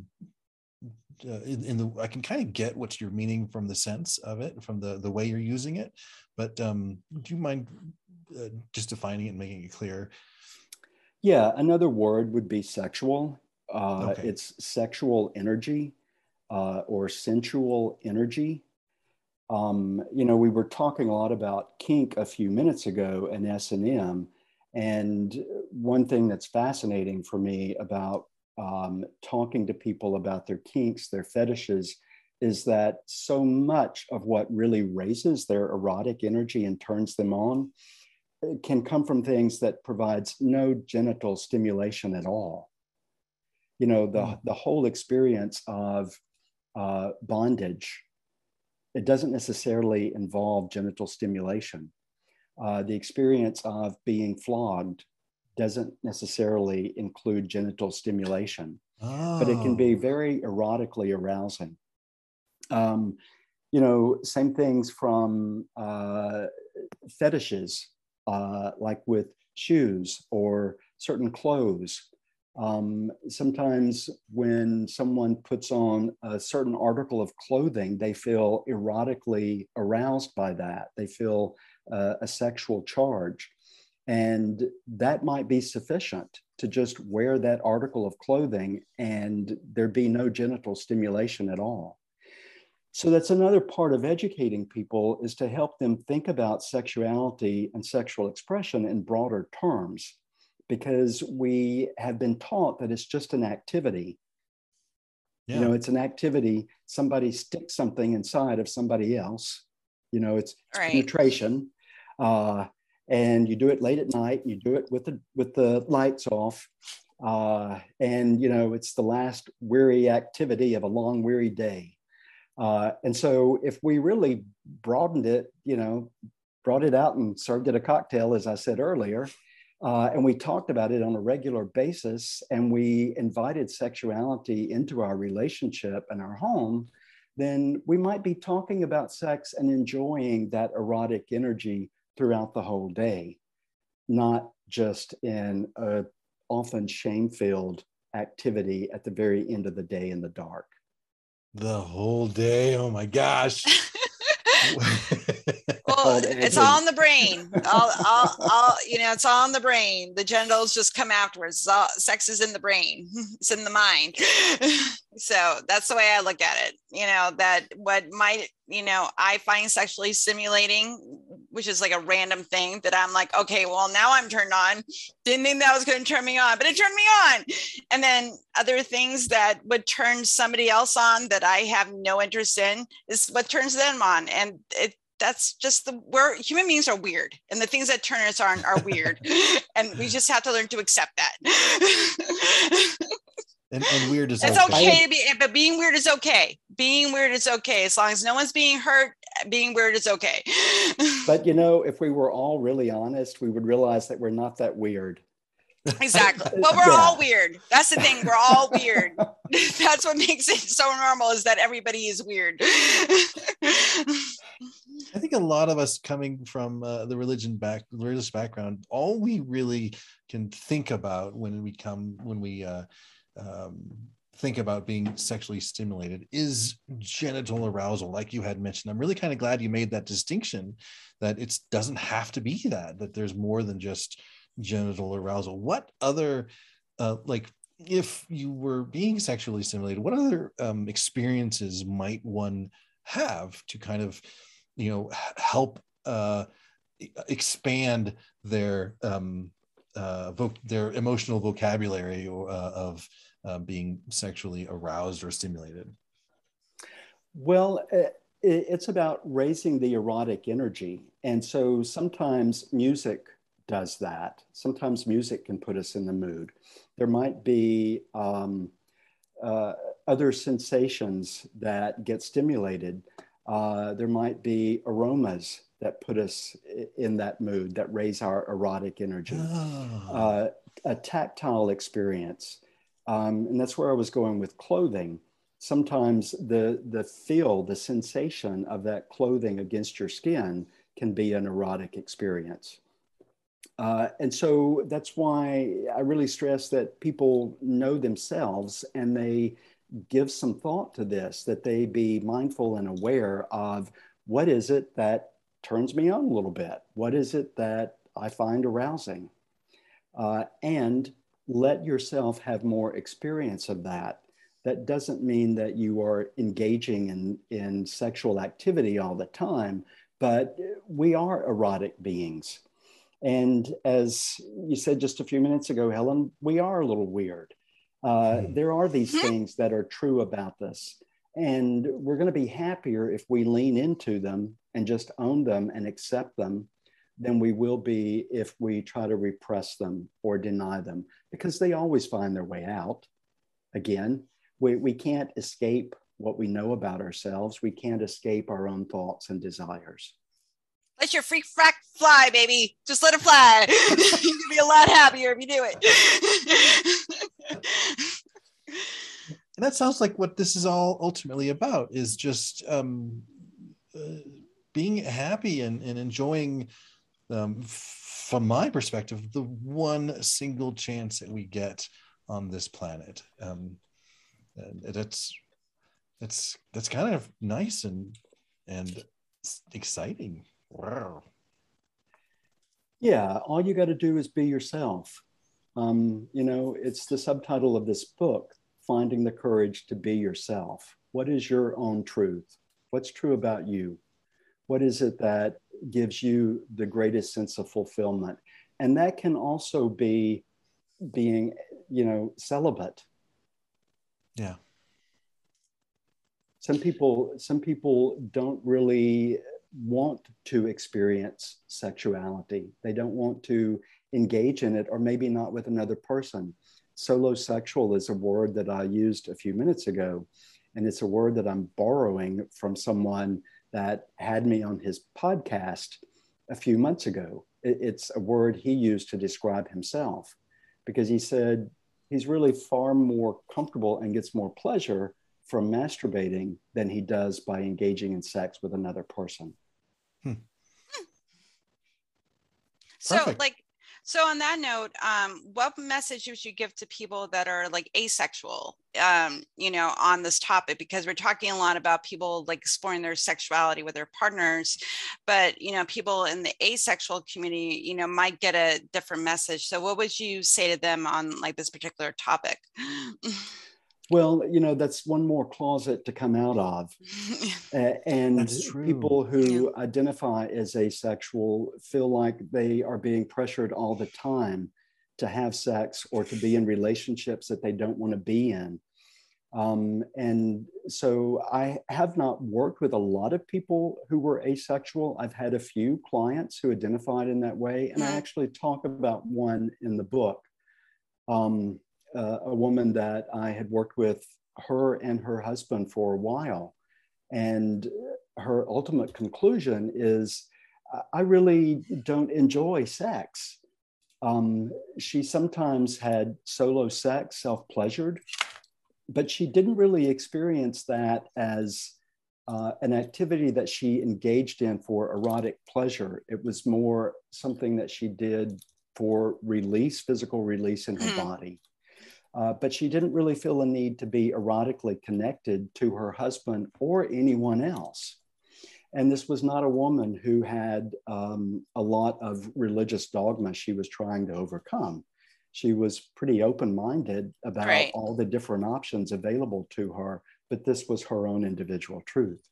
I can kind of get what you're meaning from the sense of it, from the way you're using it, but would you mind just defining it and making it clear? Yeah, another word would be sexual. Okay. It's sexual energy or sensual energy. We were talking a lot about kink a few minutes ago and S&M. And one thing that's fascinating for me about talking to people about their kinks, their fetishes, is that so much of what really raises their erotic energy and turns them on can come from things that provides no genital stimulation at all. The whole experience of bondage, it doesn't necessarily involve genital stimulation. The experience of being flogged doesn't necessarily include genital stimulation, but it can be very erotically arousing. Same things from fetishes, like with shoes or certain clothes. Sometimes when someone puts on a certain article of clothing, they feel erotically aroused by that. They feel a sexual charge. And that might be sufficient to just wear that article of clothing and there be no genital stimulation at all. So that's another part of educating people, is to help them think about sexuality and sexual expression in broader terms, because we have been taught that it's just an activity. Yeah. It's an activity. Somebody sticks something inside of somebody else. It's Right. penetration. And you do it late at night. You do it with the lights off. And it's the last weary activity of a long, weary day. And so if we really broadened it, brought it out and served it a cocktail, as I said earlier, and we talked about it on a regular basis, and we invited sexuality into our relationship and our home, then we might be talking about sex and enjoying that erotic energy throughout the whole day, not just in a often shame-filled activity at the very end of the day in the dark. The whole day. Oh my gosh. Well, it's all in the brain. It's all in the brain. The genitals just come afterwards. Sex is in the brain. It's in the mind. So that's the way I look at it. That what might, I find sexually stimulating, which is like a random thing that I'm like, okay, well, now I'm turned on. Didn't think that was going to turn me on, but it turned me on. And then other things that would turn somebody else on that I have no interest in is what turns them on. And that's just where human beings are weird, and the things that turn us on are weird. And we just have to learn to accept that. And weird is it's okay to be, but being weird is okay. Being weird is okay. As long as no one's being hurt, being weird is okay. But if we were all really honest, we would realize that we're not that weird. Exactly. Well, we're all weird. That's the thing. We're all weird. That's what makes it so normal, is that everybody is weird. I think a lot of us coming from the religious background, all we really can think about when we think about being sexually stimulated is genital arousal, like you had mentioned. I'm really kind of glad you made that distinction, that it doesn't have to be that there's more than just genital arousal. What other, if you were being sexually stimulated, what other experiences might one have to kind of, help expand their emotional vocabulary of being sexually aroused or stimulated? Well, it's about raising the erotic energy. And so sometimes music does that. Sometimes music can put us in the mood. There might be other sensations that get stimulated. There might be aromas that put us in that mood, that raise our erotic energy. A tactile experience. And that's where I was going with clothing. Sometimes the feel, the sensation of that clothing against your skin can be an erotic experience. And so that's why I really stress that people know themselves and they give some thought to this, that they be mindful and aware of what is it that turns me on a little bit? What is it that I find arousing? And let yourself have more experience of that. That doesn't mean that you are engaging in sexual activity all the time, but we are erotic beings. And as you said just a few minutes ago, Helen, we are a little weird. There are these things that are true about this. And we're going to be happier if we lean into them and just own them and accept them than we will be if we try to repress them or deny them, because they always find their way out. Again, we can't escape what we know about ourselves. We can't escape our own thoughts and desires. Let your freak frack fly, baby. Just let it fly. You'll be a lot happier if you do it. And that sounds like what this is all ultimately about, is just being happy and enjoying, from my perspective, the one single chance that we get on this planet. And that's kind of nice and exciting. Wow. Yeah, all you got to do is be yourself. It's the subtitle of this book, Finding the Courage to Be Yourself. What is your own truth? What's true about you? What is it that gives you the greatest sense of fulfillment? And that can also be being, celibate. Yeah. Some people don't really want to experience sexuality. They don't want to engage in it, or maybe not with another person. Solosexual is a word that I used a few minutes ago, and it's a word that I'm borrowing from someone that had me on his podcast a few months ago. It's a word he used to describe himself, because he said he's really far more comfortable and gets more pleasure from masturbating than he does by engaging in sex with another person. So Perfect. So on that note, what message would you give to people that are like asexual, on this topic? Because we're talking a lot about people like exploring their sexuality with their partners, but, people in the asexual community, might get a different message. So what would you say to them on like this particular topic? Well, that's one more closet to come out of. And people who identify as asexual feel like they are being pressured all the time to have sex or to be in relationships that they don't want to be in. And so I have not worked with a lot of people who were asexual. I've had a few clients who identified in that way. And I actually talk about one in the book. A woman that I had worked with, her and her husband for a while. And her ultimate conclusion is, I really don't enjoy sex. She sometimes had solo sex, self-pleasured, but she didn't really experience that as an activity that she engaged in for erotic pleasure. It was more something that she did for release, physical release in her body. But she didn't really feel a need to be erotically connected to her husband or anyone else. And this was not a woman who had a lot of religious dogma she was trying to overcome. She was pretty open-minded about all the different options available to her, but this was her own individual truth.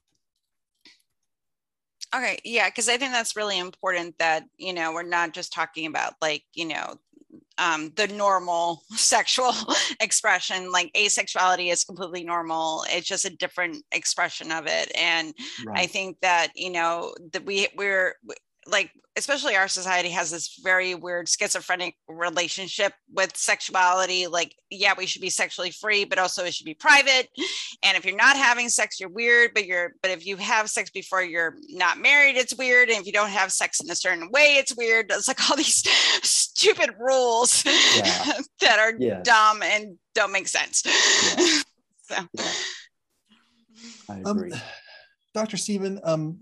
Okay, yeah, because I think that's really important that, we're not just talking about like, the normal sexual expression. Like asexuality is completely normal. It's just a different expression of it. And I think that, that we're like, especially our society has this very weird schizophrenic relationship with sexuality. Like, yeah, we should be sexually free, but also it should be private. And if you're not having sex, you're weird, but if you have sex before you're not married, it's weird. And if you don't have sex in a certain way, it's weird. It's like all these stupid rules that are dumb and don't make sense. Yeah. So. Yeah. I agree. Dr. Stephen,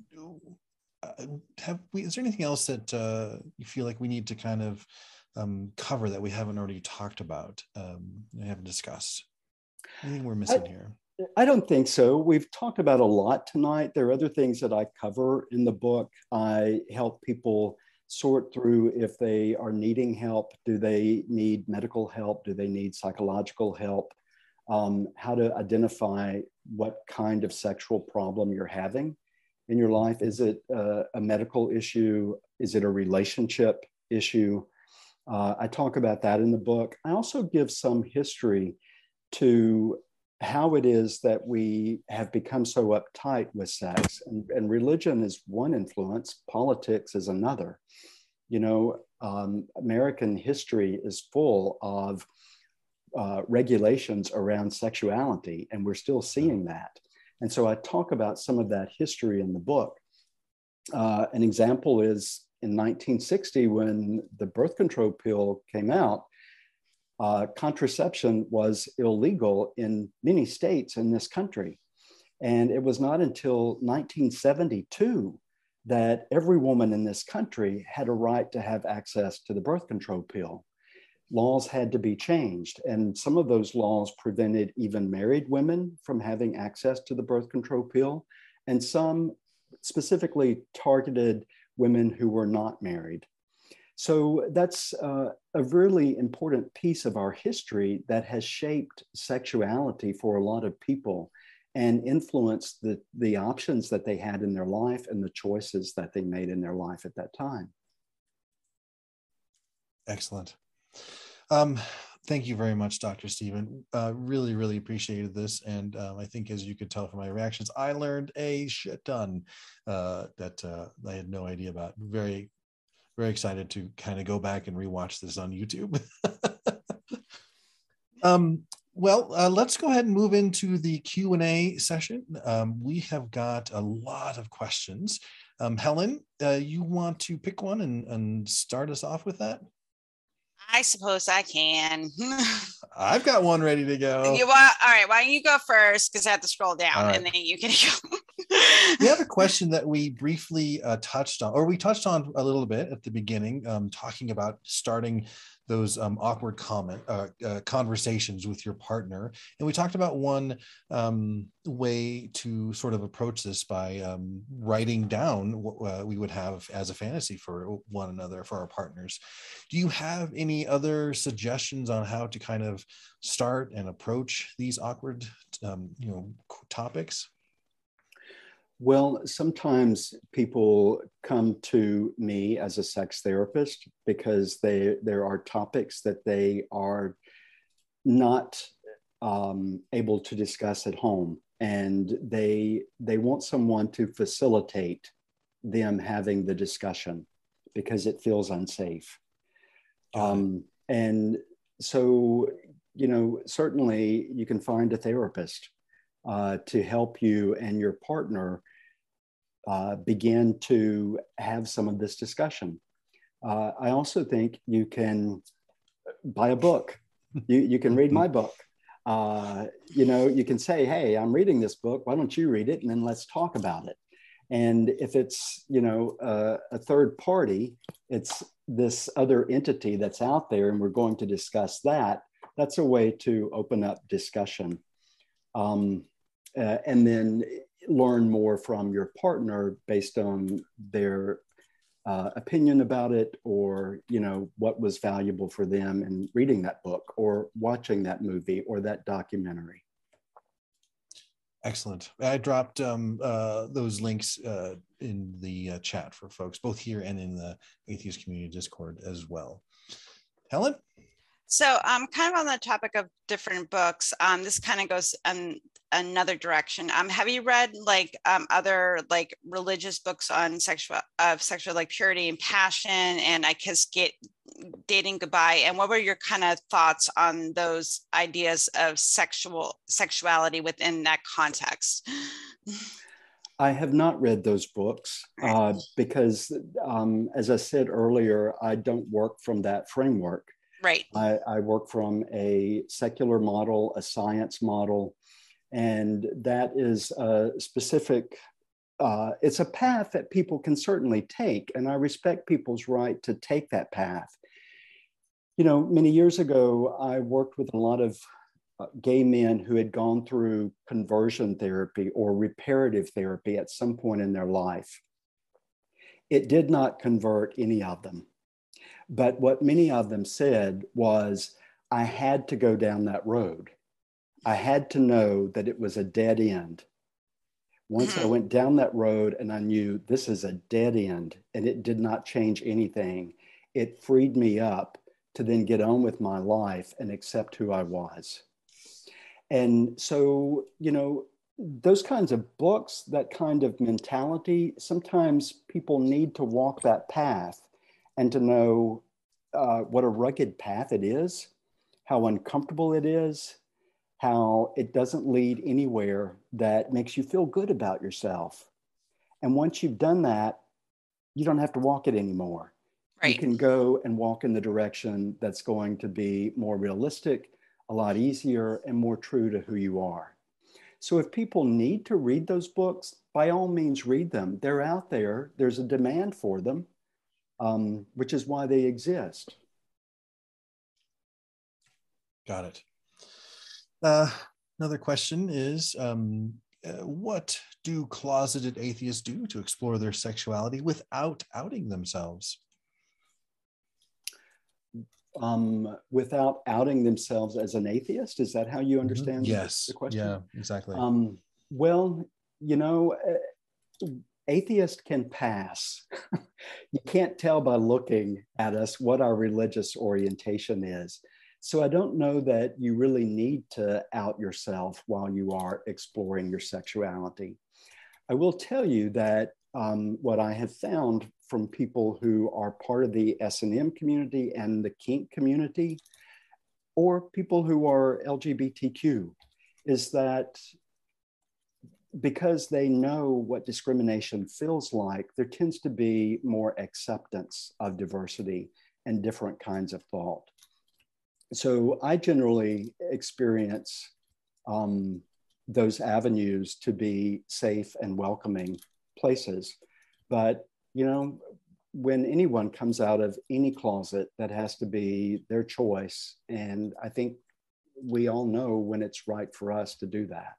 is there anything else that you feel like we need to kind of cover that we haven't already talked about, haven't discussed? Anything we're missing here? I don't think so. We've talked about a lot tonight. There are other things that I cover in the book. I help people sort through if they are needing help. Do they need medical help? Do they need psychological help? How to identify what kind of sexual problem you're having in your life. Is it a medical issue? Is it a relationship issue? I talk about that in the book. I also give some history to how it is that we have become so uptight with sex, and religion is one influence, politics is another. You know, American history is full of regulations around sexuality, and we're still seeing that. And so I talk about some of that history in the book. An example is in 1960, when the birth control pill came out, contraception was illegal in many states in this country. And it was not until 1972 that every woman in this country had a right to have access to the birth control pill. Laws had to be changed, and some of those laws prevented even married women from having access to the birth control pill, and some specifically targeted women who were not married. So that's a really important piece of our history that has shaped sexuality for a lot of people and influenced the options that they had in their life and the choices that they made in their life at that time. Excellent. Thank you very much, Dr. Stephen. Really, really appreciated this. And I think, as you could tell from my reactions, I learned a shit ton that I had no idea about. Very, very excited to kind of go back and rewatch this on YouTube. Well, let's go ahead and move into the Q&A session. We have got a lot of questions. Helen, you want to pick one and start us off with that? I suppose I can. I've got one ready to go. All right, why don't you go first, because I have to scroll down, and then you can go. We have a question that we briefly touched on, or we touched on a little bit at the beginning, talking about starting those awkward conversations with your partner. And we talked about one way to sort of approach this by writing down what we would have as a fantasy for one another, for our partners. Do you have any other suggestions on how to kind of start and approach these awkward topics? Well, sometimes people come to me as a sex therapist because there are topics that they are not able to discuss at home, and they want someone to facilitate them having the discussion because it feels unsafe. And so, certainly you can find a therapist to help you and your partner begin to have some of this discussion. I also think you can buy a book. You can read my book. You can say, hey, I'm reading this book. Why don't you read it? And then let's talk about it. And if it's, a third party, it's this other entity that's out there, and we're going to discuss that. That's a way to open up discussion. And then learn more from your partner based on their opinion about it, or what was valuable for them in reading that book or watching that movie or that documentary. Excellent. I dropped those links in the chat for folks, both here and in the Atheist Community Discord as well. Helen? So kind of on the topic of different books, this kind of goes in another direction. Have you read like other like religious books on sexual like purity and passion and I Kiss Dating Goodbye? And what were your kind of thoughts on those ideas of sexuality within that context? I have not read those books because, as I said earlier, I don't work from that framework. Right. I work from a secular model, a science model, and that is a specific, it's a path that people can certainly take, and I respect people's right to take that path. You know, many years ago, I worked with a lot of gay men who had gone through conversion therapy or reparative therapy at some point in their life. It did not convert any of them. But what many of them said was, I had to go down that road. I had to know that it was a dead end. Once I went down that road and I knew this is a dead end and it did not change anything, it freed me up to then get on with my life and accept who I was. And so, you know, those kinds of books, that kind of mentality, sometimes people need to walk that path and to know what a rugged path it is, how uncomfortable it is, how it doesn't lead anywhere that makes you feel good about yourself. And once you've done that, you don't have to walk it anymore. Right. You can go and walk in the direction that's going to be more realistic, a lot easier, and more true to who you are. So if people need to read those books, by all means, read them. They're out there. There's a demand for them, which is why they exist. Got it. Another question is, what do closeted atheists do to explore their sexuality without outing themselves? Without outing themselves as an atheist? Is that how you understand the question? Yeah, exactly. Well, you know, atheists can pass. You can't tell by looking at us what our religious orientation is. So I don't know that you really need to out yourself while you are exploring your sexuality. I will tell you that what I have found from people who are part of the S&M community and the kink community, or people who are LGBTQ, is that because they know what discrimination feels like, there tends to be more acceptance of diversity and different kinds of thought. So I generally experience those avenues to be safe and welcoming places. But, you know, when anyone comes out of any closet, that has to be their choice. And I think we all know when it's right for us to do that.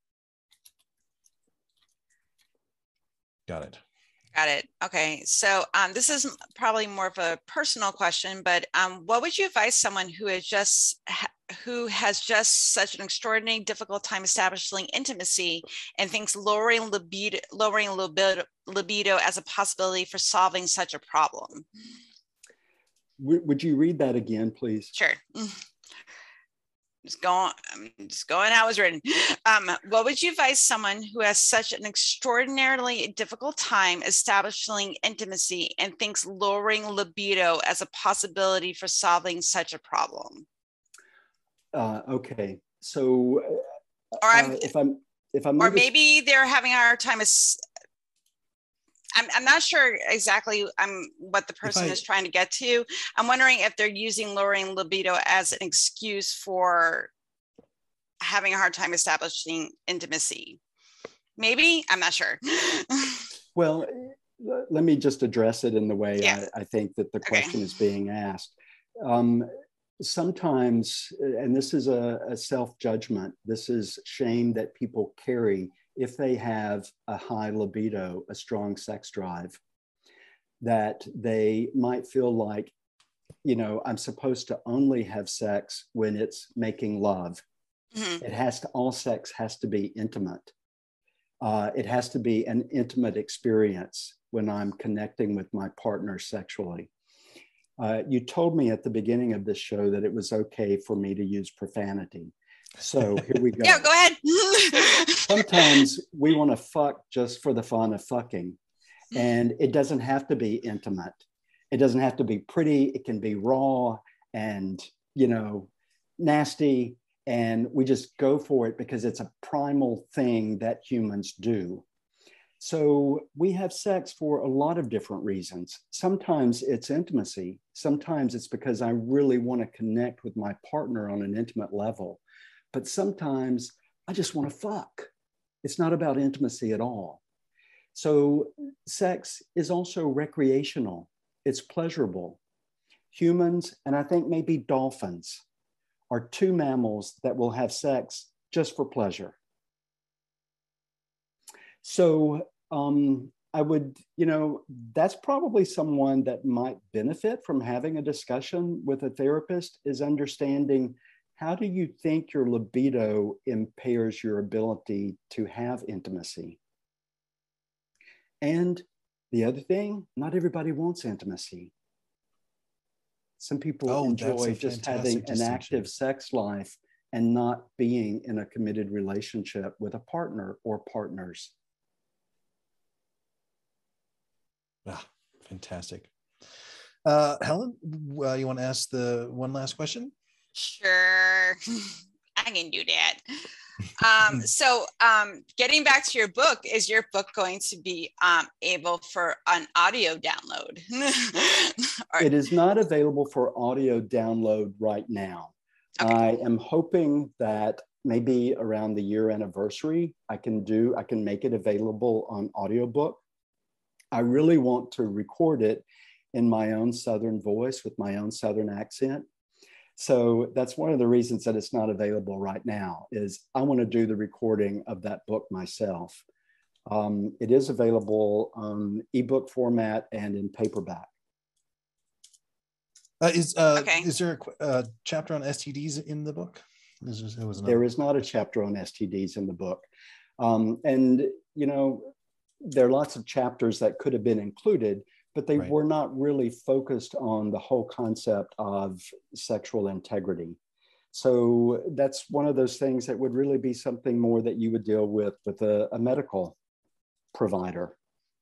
Got it. Got it. Okay. So this is probably more of a personal question, but what would you advise someone who has just such an extraordinarily difficult time establishing intimacy and thinks lowering libido as a possibility for solving such a problem? Would you read that again, please? Sure. Just going how it was written. What would you advise someone who has such an extraordinarily difficult time establishing intimacy and thinks lowering libido as a possibility for solving such a problem? Okay, so or maybe they're having a hard time. I'm not sure exactly what the person is trying to get to. I'm wondering if they're using lowering libido as an excuse for having a hard time establishing intimacy. Maybe, I'm not sure. Well, let me just address it in the way I think that the question is being asked. Sometimes, and this is a self-judgment, this is shame that people carry if they have a high libido, a strong sex drive, that they might feel like, you know, I'm supposed to only have sex when it's making love. Mm-hmm. All sex has to be intimate. It has to be an intimate experience when I'm connecting with my partner sexually. You told me at the beginning of this show that it was okay for me to use profanity. So here we go. Yeah, go ahead. Sometimes we want to fuck just for the fun of fucking. And it doesn't have to be intimate. It doesn't have to be pretty. It can be raw and, nasty. And we just go for it because it's a primal thing that humans do. So we have sex for a lot of different reasons. Sometimes it's intimacy. Sometimes it's because I really want to connect with my partner on an intimate level. But sometimes I just want to fuck. It's not about intimacy at all. So sex is also recreational. It's pleasurable. Humans, and I think maybe dolphins, are two mammals that will have sex just for pleasure. So I would, that's probably someone that might benefit from having a discussion with a therapist, is understanding, how do you think your libido impairs your ability to have intimacy? And the other thing, not everybody wants intimacy. Some people enjoy just having an active sex life and not being in a committed relationship with a partner or partners. Ah, fantastic. Helen, you want to ask the one last question? Sure, I can do that. So getting back to your book, is your book going to be able for an audio download? It is not available for audio download right now. Okay. I am hoping that maybe around the year anniversary, I can make it available on audiobook. I really want to record it in my own Southern voice with my own Southern accent. So that's one of the reasons that it's not available right now, is I want to do the recording of that book myself. It is available on ebook format and in paperback. Is there a chapter on STDs in the book? There is not a chapter on STDs in the book. There are lots of chapters that could have been included, but they were not really focused on the whole concept of sexual integrity. So that's one of those things that would really be something more that you would deal with a medical provider.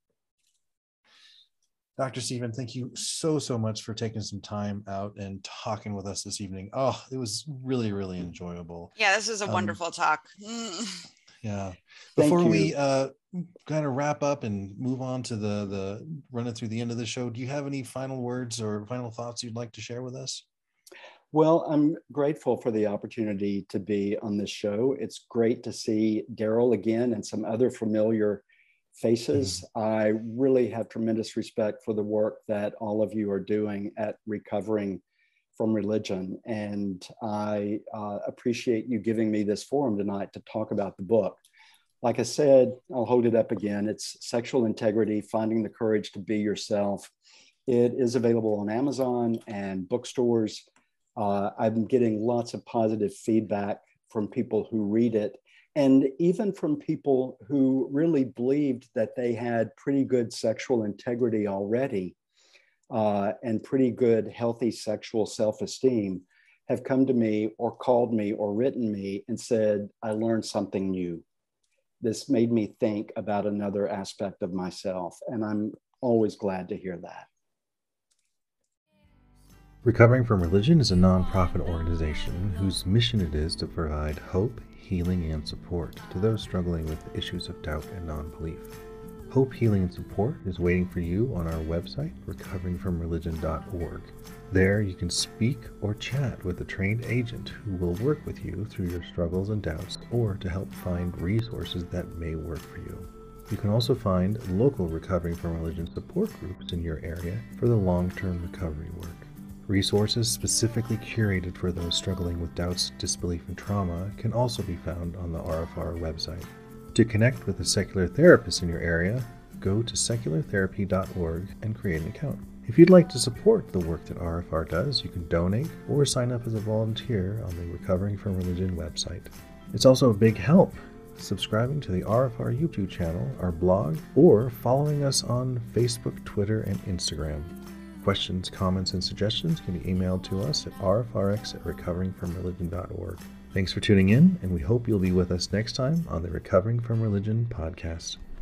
Dr. Stephen, thank you so much for taking some time out and talking with us this evening. Oh, it was really, really enjoyable. Yeah, this was a wonderful talk. Yeah. Before we kind of wrap up and move on to the running through the end of the show, do you have any final words or final thoughts you'd like to share with us? Well, I'm grateful for the opportunity to be on this show. It's great to see Daryl again and some other familiar faces. I really have tremendous respect for the work that all of you are doing at Recovering from Religion. And I appreciate you giving me this forum tonight to talk about the book. Like I said, I'll hold it up again. It's Sexual Integrity, Finding the Courage to Be Yourself. It is available on Amazon and bookstores. I'm getting lots of positive feedback from people who read it, and even from people who really believed that they had pretty good sexual integrity already and pretty good healthy sexual self-esteem have come to me or called me or written me and said, I learned something new. This made me think about another aspect of myself, and I'm always glad to hear that. Recovering from Religion is a nonprofit organization whose mission it is to provide hope, healing, and support to those struggling with issues of doubt and non-belief. Hope, healing, and support is waiting for you on our website, recoveringfromreligion.org. There you can speak or chat with a trained agent who will work with you through your struggles and doubts, or to help find resources that may work for you. You can also find local Recovering from Religion support groups in your area for the long-term recovery work. Resources specifically curated for those struggling with doubts, disbelief, and trauma can also be found on the RFR website. To connect with a secular therapist in your area, go to seculartherapy.org and create an account. If you'd like to support the work that RFR does, you can donate or sign up as a volunteer on the Recovering from Religion website. It's also a big help subscribing to the RFR YouTube channel, our blog, or following us on Facebook, Twitter, and Instagram. Questions, comments, and suggestions can be emailed to us at rfrx@recoveringfromreligion.org. Thanks for tuning in, and we hope you'll be with us next time on the Recovering from Religion podcast.